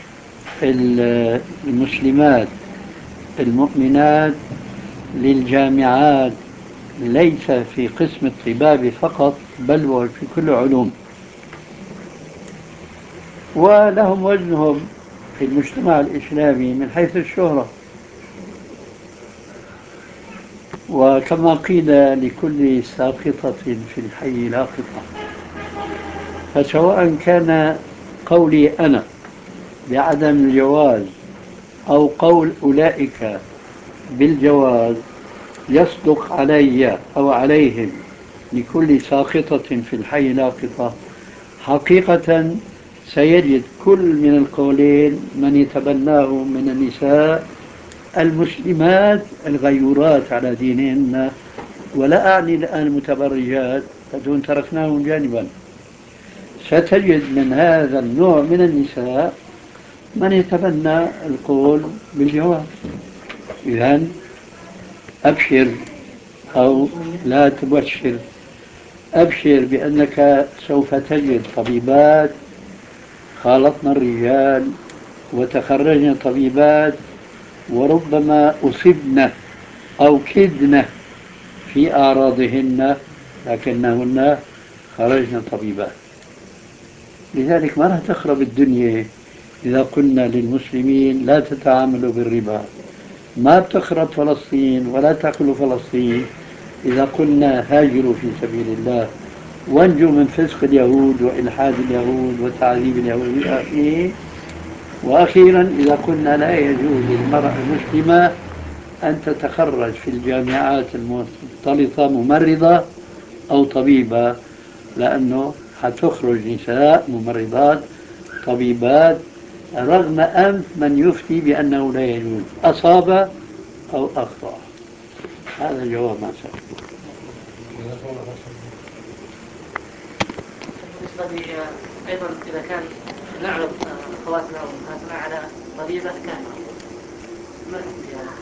المسلمات المؤمنات للجامعات، ليس في قسم الطباب فقط بل وفي كل علوم، ولهم وزنهم في المجتمع الإسلامي من حيث الشهرة. وكما قيل لكل ساقطة في الحي لاقطة، فسواء كان قولي أنا بعدم الجواز أو قول أولئك بالجواز يصدق علي أو عليهم، لكل ساقطة في الحي لاقطة، حقيقة سيجد كل من القولين من يتبناه من النساء المسلمات الغيورات على دينهن، ولا أعني الآن المتبرجات فدون تركناهم جانبا. ستجد من هذا النوع من النساء من يتبنى القول بالجواز. إذن أبشر أو لا تبشر، أبشر بأنك سوف تجد طبيبات خالطن الرجال وتخرجن طبيبات، وربما أصبن أو كدن في أعراضهن، لكنهن خرجن طبيبات. لذلك ما راح تخرب الدنيا إذا قلنا للمسلمين لا تتعاملوا بالربا. ما بتخرب فلسطين ولا تأكلوا فلسطين إذا قلنا هاجروا في سبيل الله وانجوا من فسق اليهود وإلحاد اليهود وتعذيب اليهود إلى آخره. وأخيرا إذا قلنا لا يجوز للمرأة المسلمة أن تتخرج في الجامعات المختلطة ممرضة أو طبيبة، لأنه حتخرج نساء ممرضات طبيبات رغم أنف من يفتي بأنه لا يجوز، أصاب أو أخطأ. هذا جواب ما سأل. بالنسبة لي أيضا إذا كان نعرض أخواتنا وأمهاتنا على طبيبة كافرة، ما الحكم هذا؟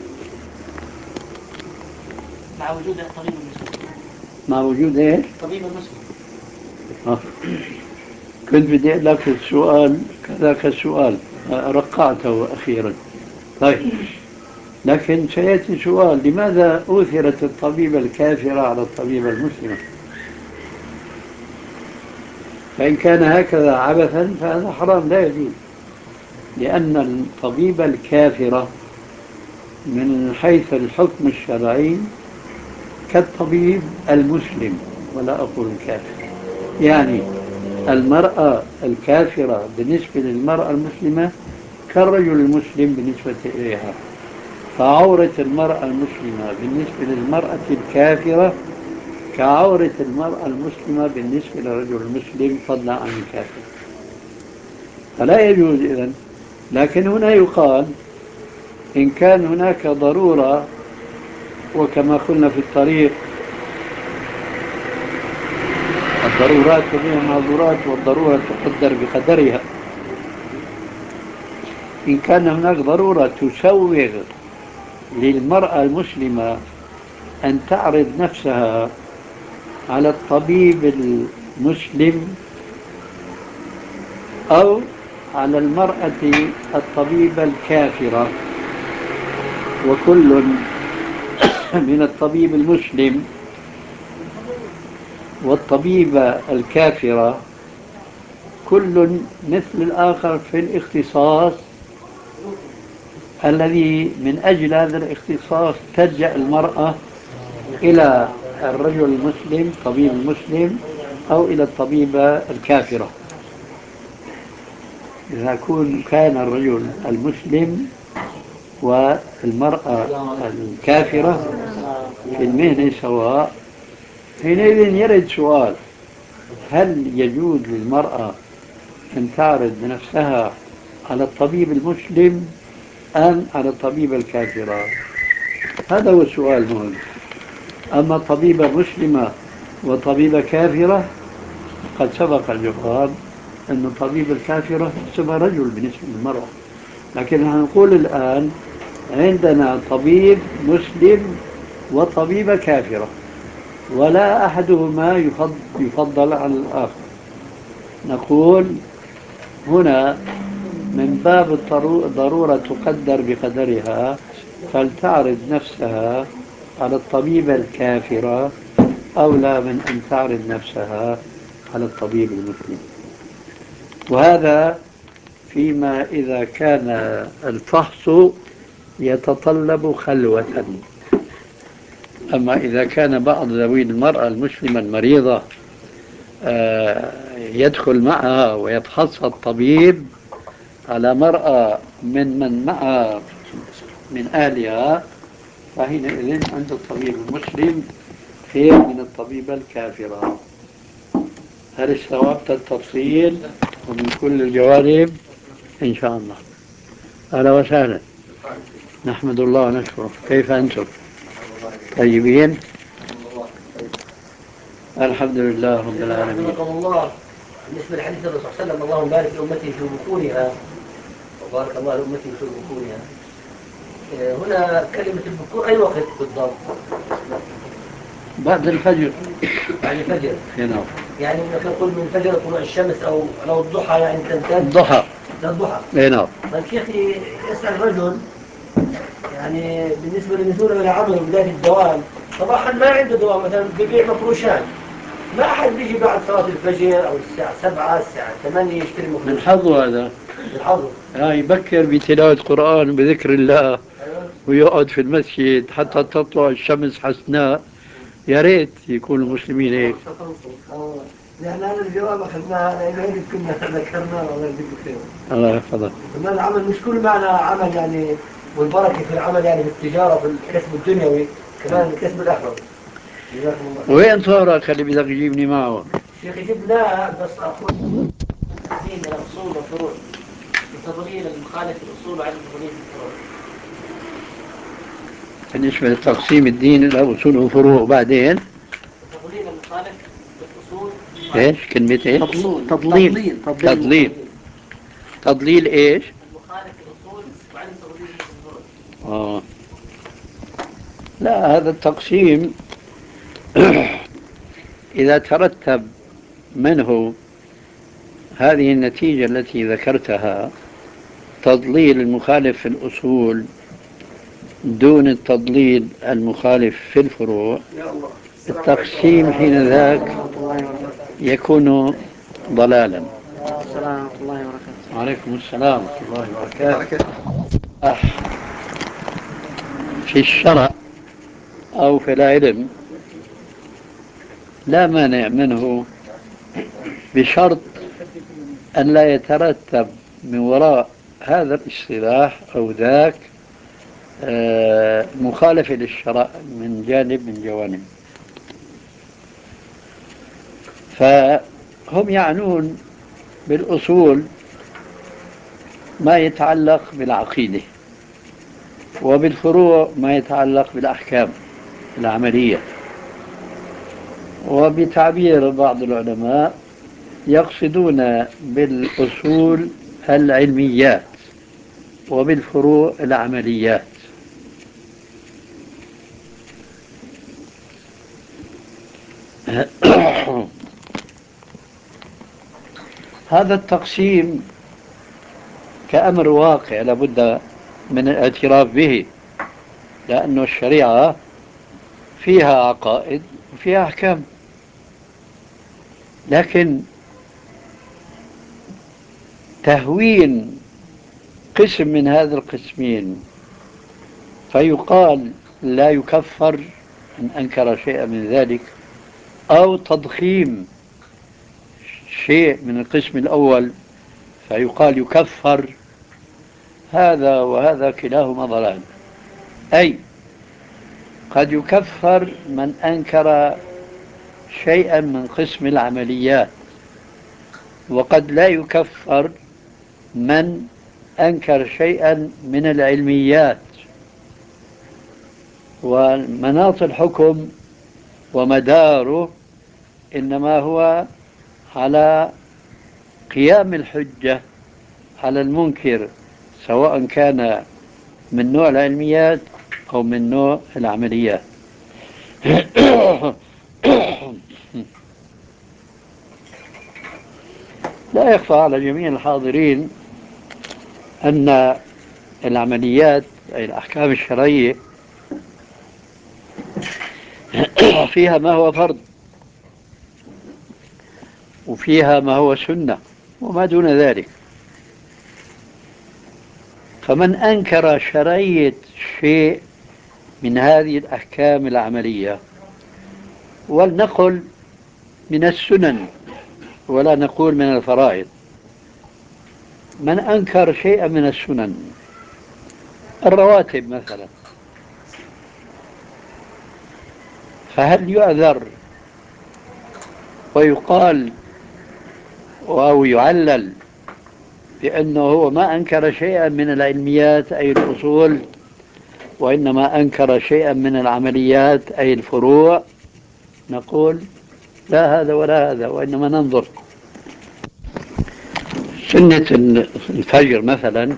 مع وجود طبيب مسلم. مع وجود إيه؟ طبيب مسلم. آه. كنت بدي أقول لك السؤال كذاك السؤال رقعته أخيرا. طيب، لكن سيأتي سؤال: لماذا أثرت الطبيبة الكافرة على الطبيبة المسلمة؟ فإن كان هكذا عبثا فهذا حرام لا يجوز، لأن الطبيبة الكافرة من حيث الحكم الشرعي كالطبيب المسلم ولا أقول الكافر. يعني المرأة الكافرة بالنسبة للمرأة المسلمة كالرجل المسلم بالنسبة إليها، فعورة المرأة المسلمة بالنسبة للمرأة الكافرة كعورة المرأة المسلمة بالنسبة للرجل المسلم فضلا عن الكافر، فلا يجوز إذن. لكن هنا يقال إن كان هناك ضرورة، وكما قلنا في الطريق الضرورات وبها معذورات، والضرورة تقدر بقدرها. إن كان هناك ضرورة تسوغ للمرأة المسلمة أن تعرض نفسها على الطبيب المسلم أو على المرأة الطبيبة الكافرة، وكل من الطبيب المسلم والطبيبة الكافرة كل مثل الآخر في الاختصاص الذي من أجل هذا الاختصاص تلجأ المرأة إلى الرجل المسلم طبيب المسلم أو إلى الطبيبة الكافرة. إذا كان الرجل المسلم والمرأة الكافرة في المهنة سواء، حينئذ يرد سؤال: هل يجوز للمرأة أن تعرض نفسها على الطبيب المسلم أم على الطبيبة الكافرة؟ هذا هو السؤال المهم. أما طبيبة مسلمة وطبيبة كافرة قد سبق الجواب أن الطبيبة الكافرة اسمها رجل بالنسبة للمرأة، لكن نقول الآن عندنا طبيب مسلم وطبيبة كافرة، ولا أحدهما يفضل على الآخر. نقول هنا من باب الضرورة تقدر بقدرها، فلتعرض نفسها على الطبيبة الكافرة أولى من أن تعرض نفسها على الطبيب المسلم. وهذا فيما إذا كان الفحص يتطلب خلوة. أما إذا كان بعض ذوي المرأة المسلمة المريضة يدخل معها ويفحصها الطبيب على مرأة من من معها من أهلها، فحينئذ عند الطبيب المسلم خير من الطبيبة الكافرة. هل استوعبت التفصيل ومن كل الجوانب إن شاء الله؟ أهلا وسهلا، نحمد الله ونشكره. كيف أنتم؟ طيبين؟ الحمد لله رب العالمين. الله بالنسبة لحديث الرسول صلى الله عليه وسلم: اللهم بارك لأمتي في بكورها وبارك الله لأمتي في بكورها. هنا كلمة البكور أي وقت بالضبط؟ بعد الفجر. يعني الفجر. نعم. يعني نقول من فجر طلوع الشمس أو لو الضحى يعني تنتهي. الضحى. الضحى. نعم. طيب شيخي، يسأل رجل يعني بالنسبة لنزوله إلى عمله بداية الدوام، صباحا ما عنده دوام، مثلا بيبيع مفروشات، ما أحد بيجي بعد صلاة الفجر أو الساعة سبعة الساعة ثمانية يشتري مفروش. من حظه هذا. من حظه. آه يبكر بتلاوة قرآن وبذكر الله. أيوة. ويقعد في المسجد حتى تطلع الشمس حسناء. يا ريت يكونوا مسلمين هيك. نحن هذا الجواب أخذناها لأنه كنا ذكرناه الله يجزيك خير. الله يحفظك. ما العمل مش كل معنى عمل يعني، والبركة في العمل يعني في التجارة في الكسب الدنيوي، كمان الكسب الأخروي. وين صورك اللي بدك تجيبني معه؟ شيخي جبناه بس أخوي تقسيم الأصول والفروع، وتضليل المخالف الأصول وعدم تضليل الفروع. بالنسبة لتقسيم الدين إلى أصول وفروع، وبعدين تضليل المخالف بالأصول. ايش كلمة ايش؟ تضليل تضليل تضليل تضليل ايش؟ المخالف الأصول وعدم تضليل الفروع. آه. لا، هذا التقسيم إذا ترتب منه هذه النتيجة التي ذكرتها، تضليل المخالف في الأصول دون التضليل المخالف في الفروع، التقسيم حين ذاك يكون ضلالا. السلام ورحمة الله وبركاته. وعليكم السلام ورحمة الله وبركاته. في الشرع أو في العلم لا مانع منه، بشرط أن لا يترتب من وراء هذا الاصطلاح أو ذاك مخالفة للشرع من جانب من جوانب. فهم يعنون بالأصول ما يتعلق بالعقيدة، وبالفروع ما يتعلق بالأحكام العملية، وبتعبير بعض العلماء يقصدون بالأصول العلميات وبالفروع العمليات. هذا التقسيم كأمر واقع لابد من الاعتراف به، لأن الشريعة فيها عقائد وفيها أحكام، لكن تهوين قسم من هذا القسمين فيقال لا يكفر من أنكر شيئا من ذلك، أو تضخيم شيء من القسم الأول فيقال يكفر، هذا وهذا كلاهما ضلال. أي قد يكفر من أنكر شيئا من قسم العمليات، وقد لا يكفر من أنكر شيئا من العلميات. ومناط الحكم ومداره إنما هو على قيام الحجة على المنكر، سواء كان من نوع العلميات أو من نوع العمليات. لا يخفى على جميع الحاضرين أن العمليات أي الأحكام الشرعية فيها ما هو فرض، وفيها ما هو سنة، وما دون ذلك. فمن أنكر شرعية شيء من هذه الأحكام العملية، ولنقل من السنن ولا نقول من الفرائض، من أنكر شيئا من السنن، الرواتب مثلا، فهل يعذر ويقال أو يعلل بأنه هو ما أنكر شيئا من العلميات أي الأصول، وإنما أنكر شيئا من العمليات أي الفروع؟ نقول لا هذا ولا هذا، وإنما ننظر. سنة الفجر مثلا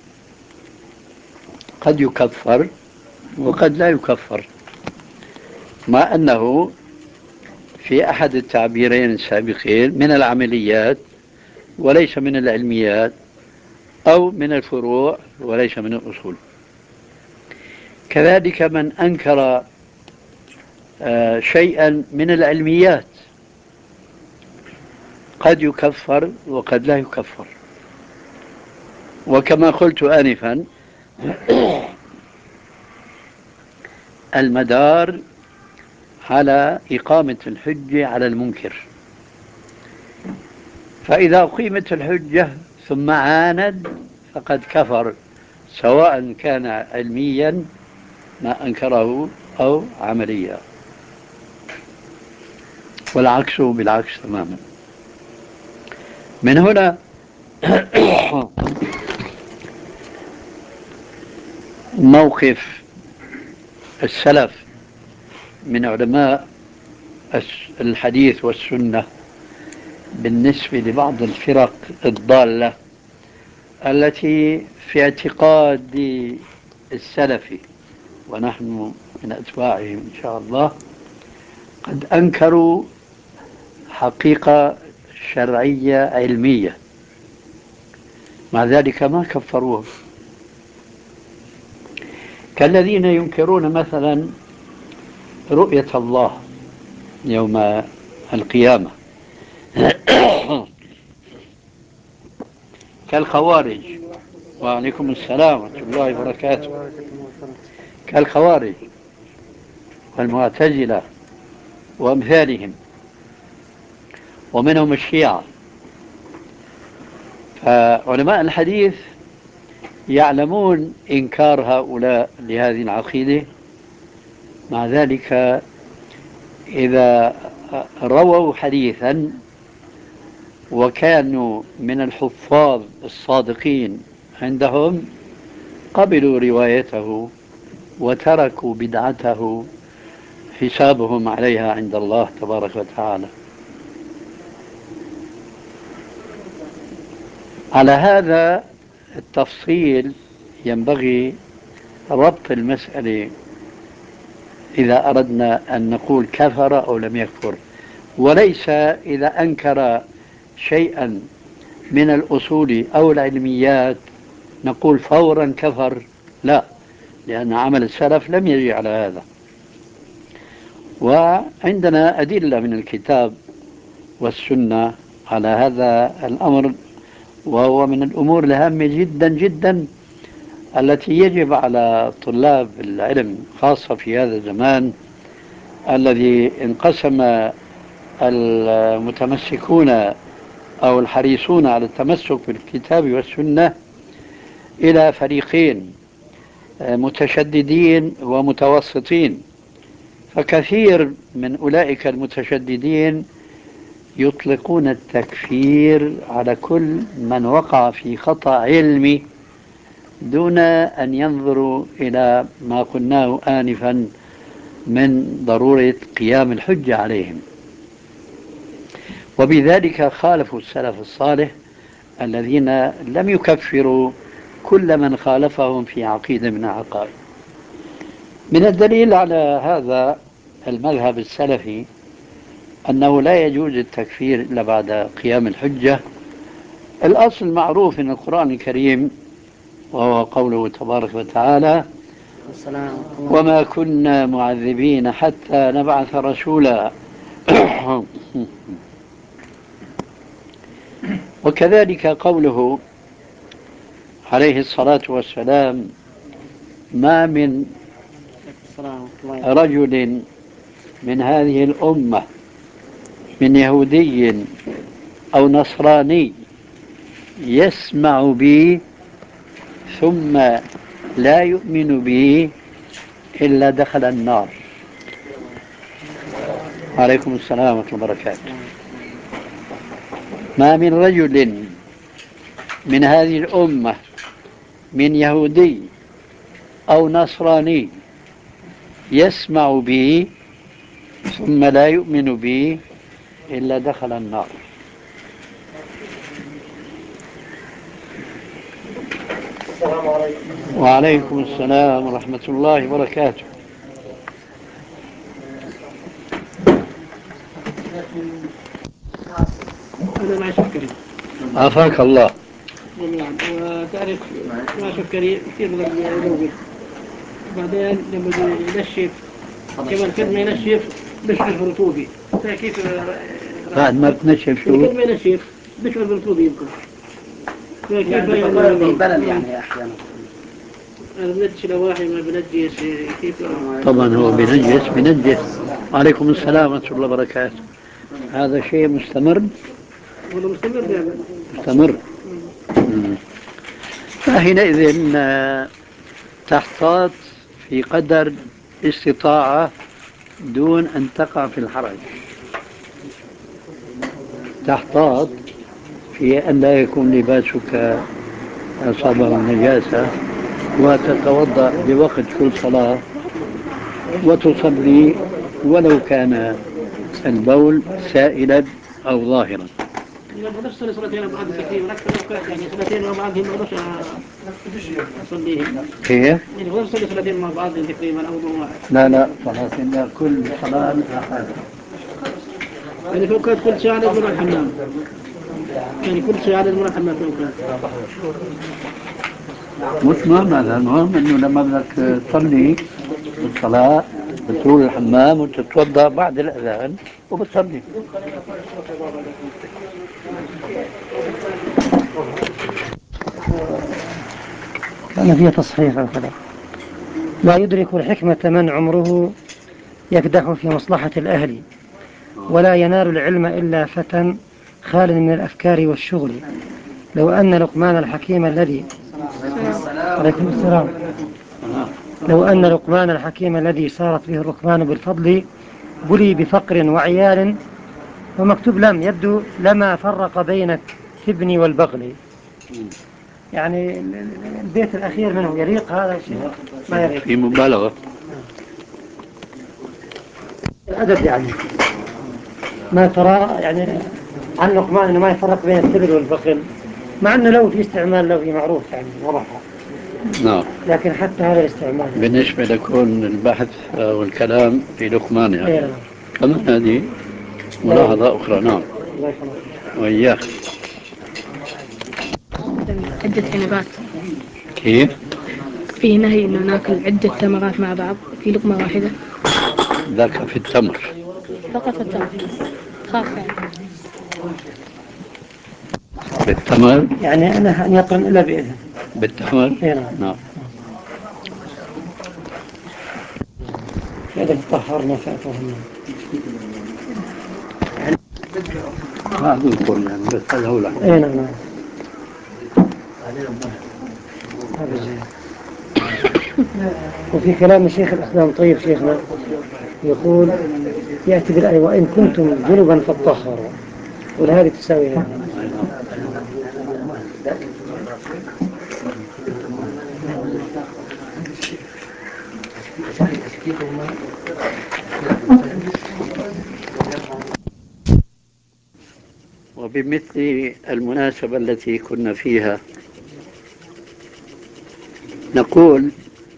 قد يكفر وقد لا يكفر، مع أنه في أحد التعبيرين السابقين من العمليات وليس من العلميات، أو من الفروع وليس من الأصول. كذلك من أنكر آه شيئا من العلميات قد يكفر وقد لا يكفر. وكما قلت آنفا المدار على إقامة الحجة على المنكر، فإذا أقيمت الحجة ثم عاند فقد كفر، سواء كان علميا ما أنكره أو عمليا، والعكس بالعكس تماما. من هنا موقف السلف من علماء الحديث والسنة بالنسبة لبعض الفرق الضالة التي في اعتقاد السلف ونحن من أتباعهم إن شاء الله قد أنكروا حقيقة شرعية علمية، مع ذلك ما كفروه، كالذين ينكرون مثلا رؤية الله يوم القيامة كالخوارج. وعليكم السلام ورحمة الله وبركاته. كالخوارج والمعتزلة وأمثالهم، ومنهم الشيعة. فعلماء الحديث يعلمون إنكار هؤلاء لهذه العقيدة، مع ذلك إذا رووا حديثا وكانوا من الحفاظ الصادقين عندهم قبلوا روايته وتركوا بدعته، حسابهم عليها عند الله تبارك وتعالى. على هذا التفصيل ينبغي ربط المسألة إذا أردنا أن نقول كفر أو لم يكفر، وليس إذا أنكر شيئا من الأصول أو العلميات نقول فورا كفر، لا، لأن عمل السلف لم يجي على هذا. وعندنا أدلة من الكتاب والسنة على هذا الأمر، وهو من الأمور الهامة جدا جدا التي يجب على طلاب العلم خاصة في هذا الزمان الذي انقسم المتمسكون أو الحريصون على التمسك بالكتاب والسنة إلى فريقين متشددين ومتوسطين. فكثير من أولئك المتشددين يطلقون التكفير على كل من وقع في خطأ علمي دون أن ينظروا إلى ما قلناه آنفا من ضرورة قيام الحجة عليهم، وبذلك خالفوا السلف الصالح الذين لم يكفروا كل من خالفهم في عقيدة من العقائد. من الدليل على هذا المذهب السلفي أنه لا يجوز التكفير إلا بعد قيام الحجة. الأصل معروف من القرآن الكريم، وهو قوله تبارك وتعالى: وما كنا معذبين حتى نبعث رسولا. وكذلك قوله عليه الصلاة والسلام: ما من رجل من هذه الأمة من يهودي أو نصراني يسمع بي ثم لا يؤمن بي إلا دخل النار. عليكم السلام ورحمة الله وبركاته. ما من رجل من هذه الأمة من يهودي أو نصراني يسمع بي ثم لا يؤمن بي إلا دخل النار. السلام عليكم. وعليكم السلام ورحمة الله وبركاته. أنا مع شكري. عافاك الله. نعم. وتعرف مع شكري كثير من اليوم، بعدين لما ينشف كمان كلمة ينشف بشعر برطوبي. كيف بعد ما تنشف شو؟ كلمة ينشف بشعر برطوبي يمكن. كيف يعني بلد يعني أحيانا أنا بنجس لواحي ما بنجس كيف؟ طبعا هو بنجس بنجس. وعليكم السلام ورحمة الله وبركاته. هذا شيء مستمر؟ والله مستمر يعني. مستمر. فحينئذ تحتاط في قدر استطاعة دون أن تقع في الحرج. تحتاط في أن لا يكون لباسك أصابه النجاسة، وتتوضأ بوقت كل صلاة وتصلي ولو كان البول سائلا أو ظاهرا. إذا بدأت تصلي صلاتين بعد تقريبا أكثر أوقات يعني صلاتين مع بعضهم ما بدأش أصليهم. كيف؟ يعني بدأت تصلي صلاتين مع بعضهم تقريبا أو واحد. لا لا صلاتين كل صلاة أحد. يعني في أوقات كل ساعة لازم أروح الحمام. يعني كل ساعة لازم أروح الحمام في أوقات. مش مهم هذا، المهم إنه لما بدك تصلي الصلاة بتروح الحمام وتتوضأ بعد الأذان وبتصلي. كان فيه تصحيح وكذا. لا يدرك الحكمة من عمره يكدح في مصلحة الأهل، ولا ينال العلم إلا فتى خال من الأفكار والشغل. لو أن لقمان الحكيم الذي عليكم السلام لو أن لقمان الحكيم الذي صارت به الركبان بالفضل بلي بفقر وعيال ومكتوب لم يبدو لما فرق بين التبن والبغل. يعني البيت الأخير منه يليق هذا الشيء ما يليق، في مبالغة الأدب يعني ما ترى يعني عن لقمان إنه ما يفرق بين التبن والبغل، مع أنه لو في استعمال لو في معروف يعني وضحها. نعم. لكن حتى هذا الاستعمال بالنسبة لكون البحث والكلام في لقمان يعني أيوة. كمان هذه ملاحظة أخرى. نعم. وإياك. عدة عنبات كيف؟ في نهي إنه ناكل عدة ثمرات مع بعض في لقمة واحدة. ذاك في التمر فقط في التمر خاصة بالتمر يعني أنا أن يقرن إلا بإذن بالتمر. أيوة. نعم. إذا تطهر ما فاتهم ما أذكر يعني بس هذا هو الأحوال. أي نعم. وفي كلام شيخ الإسلام طيب شيخنا يقول يأتي بالآية وإن كنتم جنبا فاطهروا والهذه تساوي هذا. وبمثل المناسبة التي كنا فيها نقول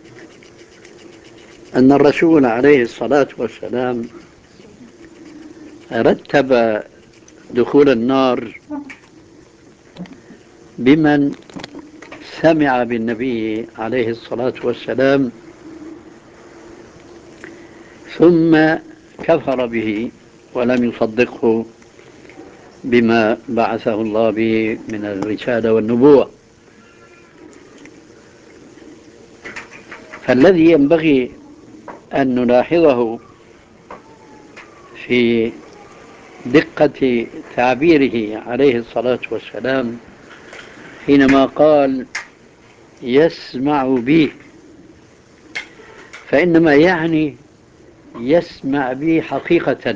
أن الرسول عليه الصلاة والسلام رتب دخول النار بمن سمع بالنبي عليه الصلاة والسلام ثم كفر به ولم يصدقه بما بعثه الله به من الرسالة والنبوة. فالذي ينبغي أن نلاحظه في دقة تعبيره عليه الصلاة والسلام حينما قال يسمع بي، فإنما يعني يسمع بي حقيقة،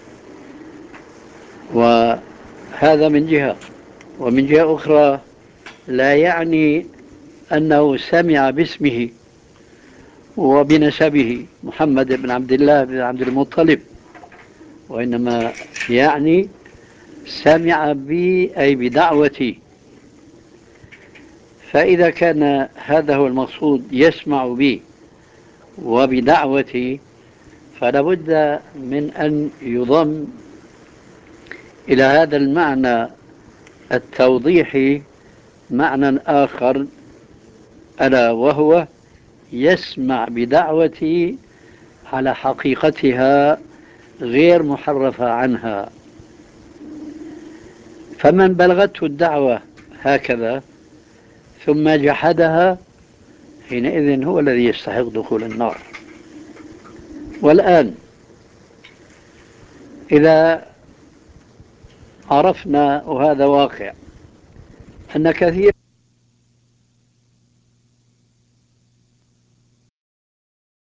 وهذا من جهة. ومن جهة أخرى لا يعني أنه سمع باسمه وبنسبه محمد بن عبد الله بن عبد المطلب، وإنما يعني سمع بي أي بدعوتي. فإذا كان هذا هو المقصود يسمع بي وبدعوتي فلا بد من أن يضم إلى هذا المعنى التوضيحي معنى آخر، ألا وهو يسمع بدعوتي على حقيقتها غير محرفة عنها. فمن بلغته الدعوة هكذا ثم جحدها حينئذ هو الذي يستحق دخول النار. والآن إذا عرفنا، وهذا واقع، أن كثير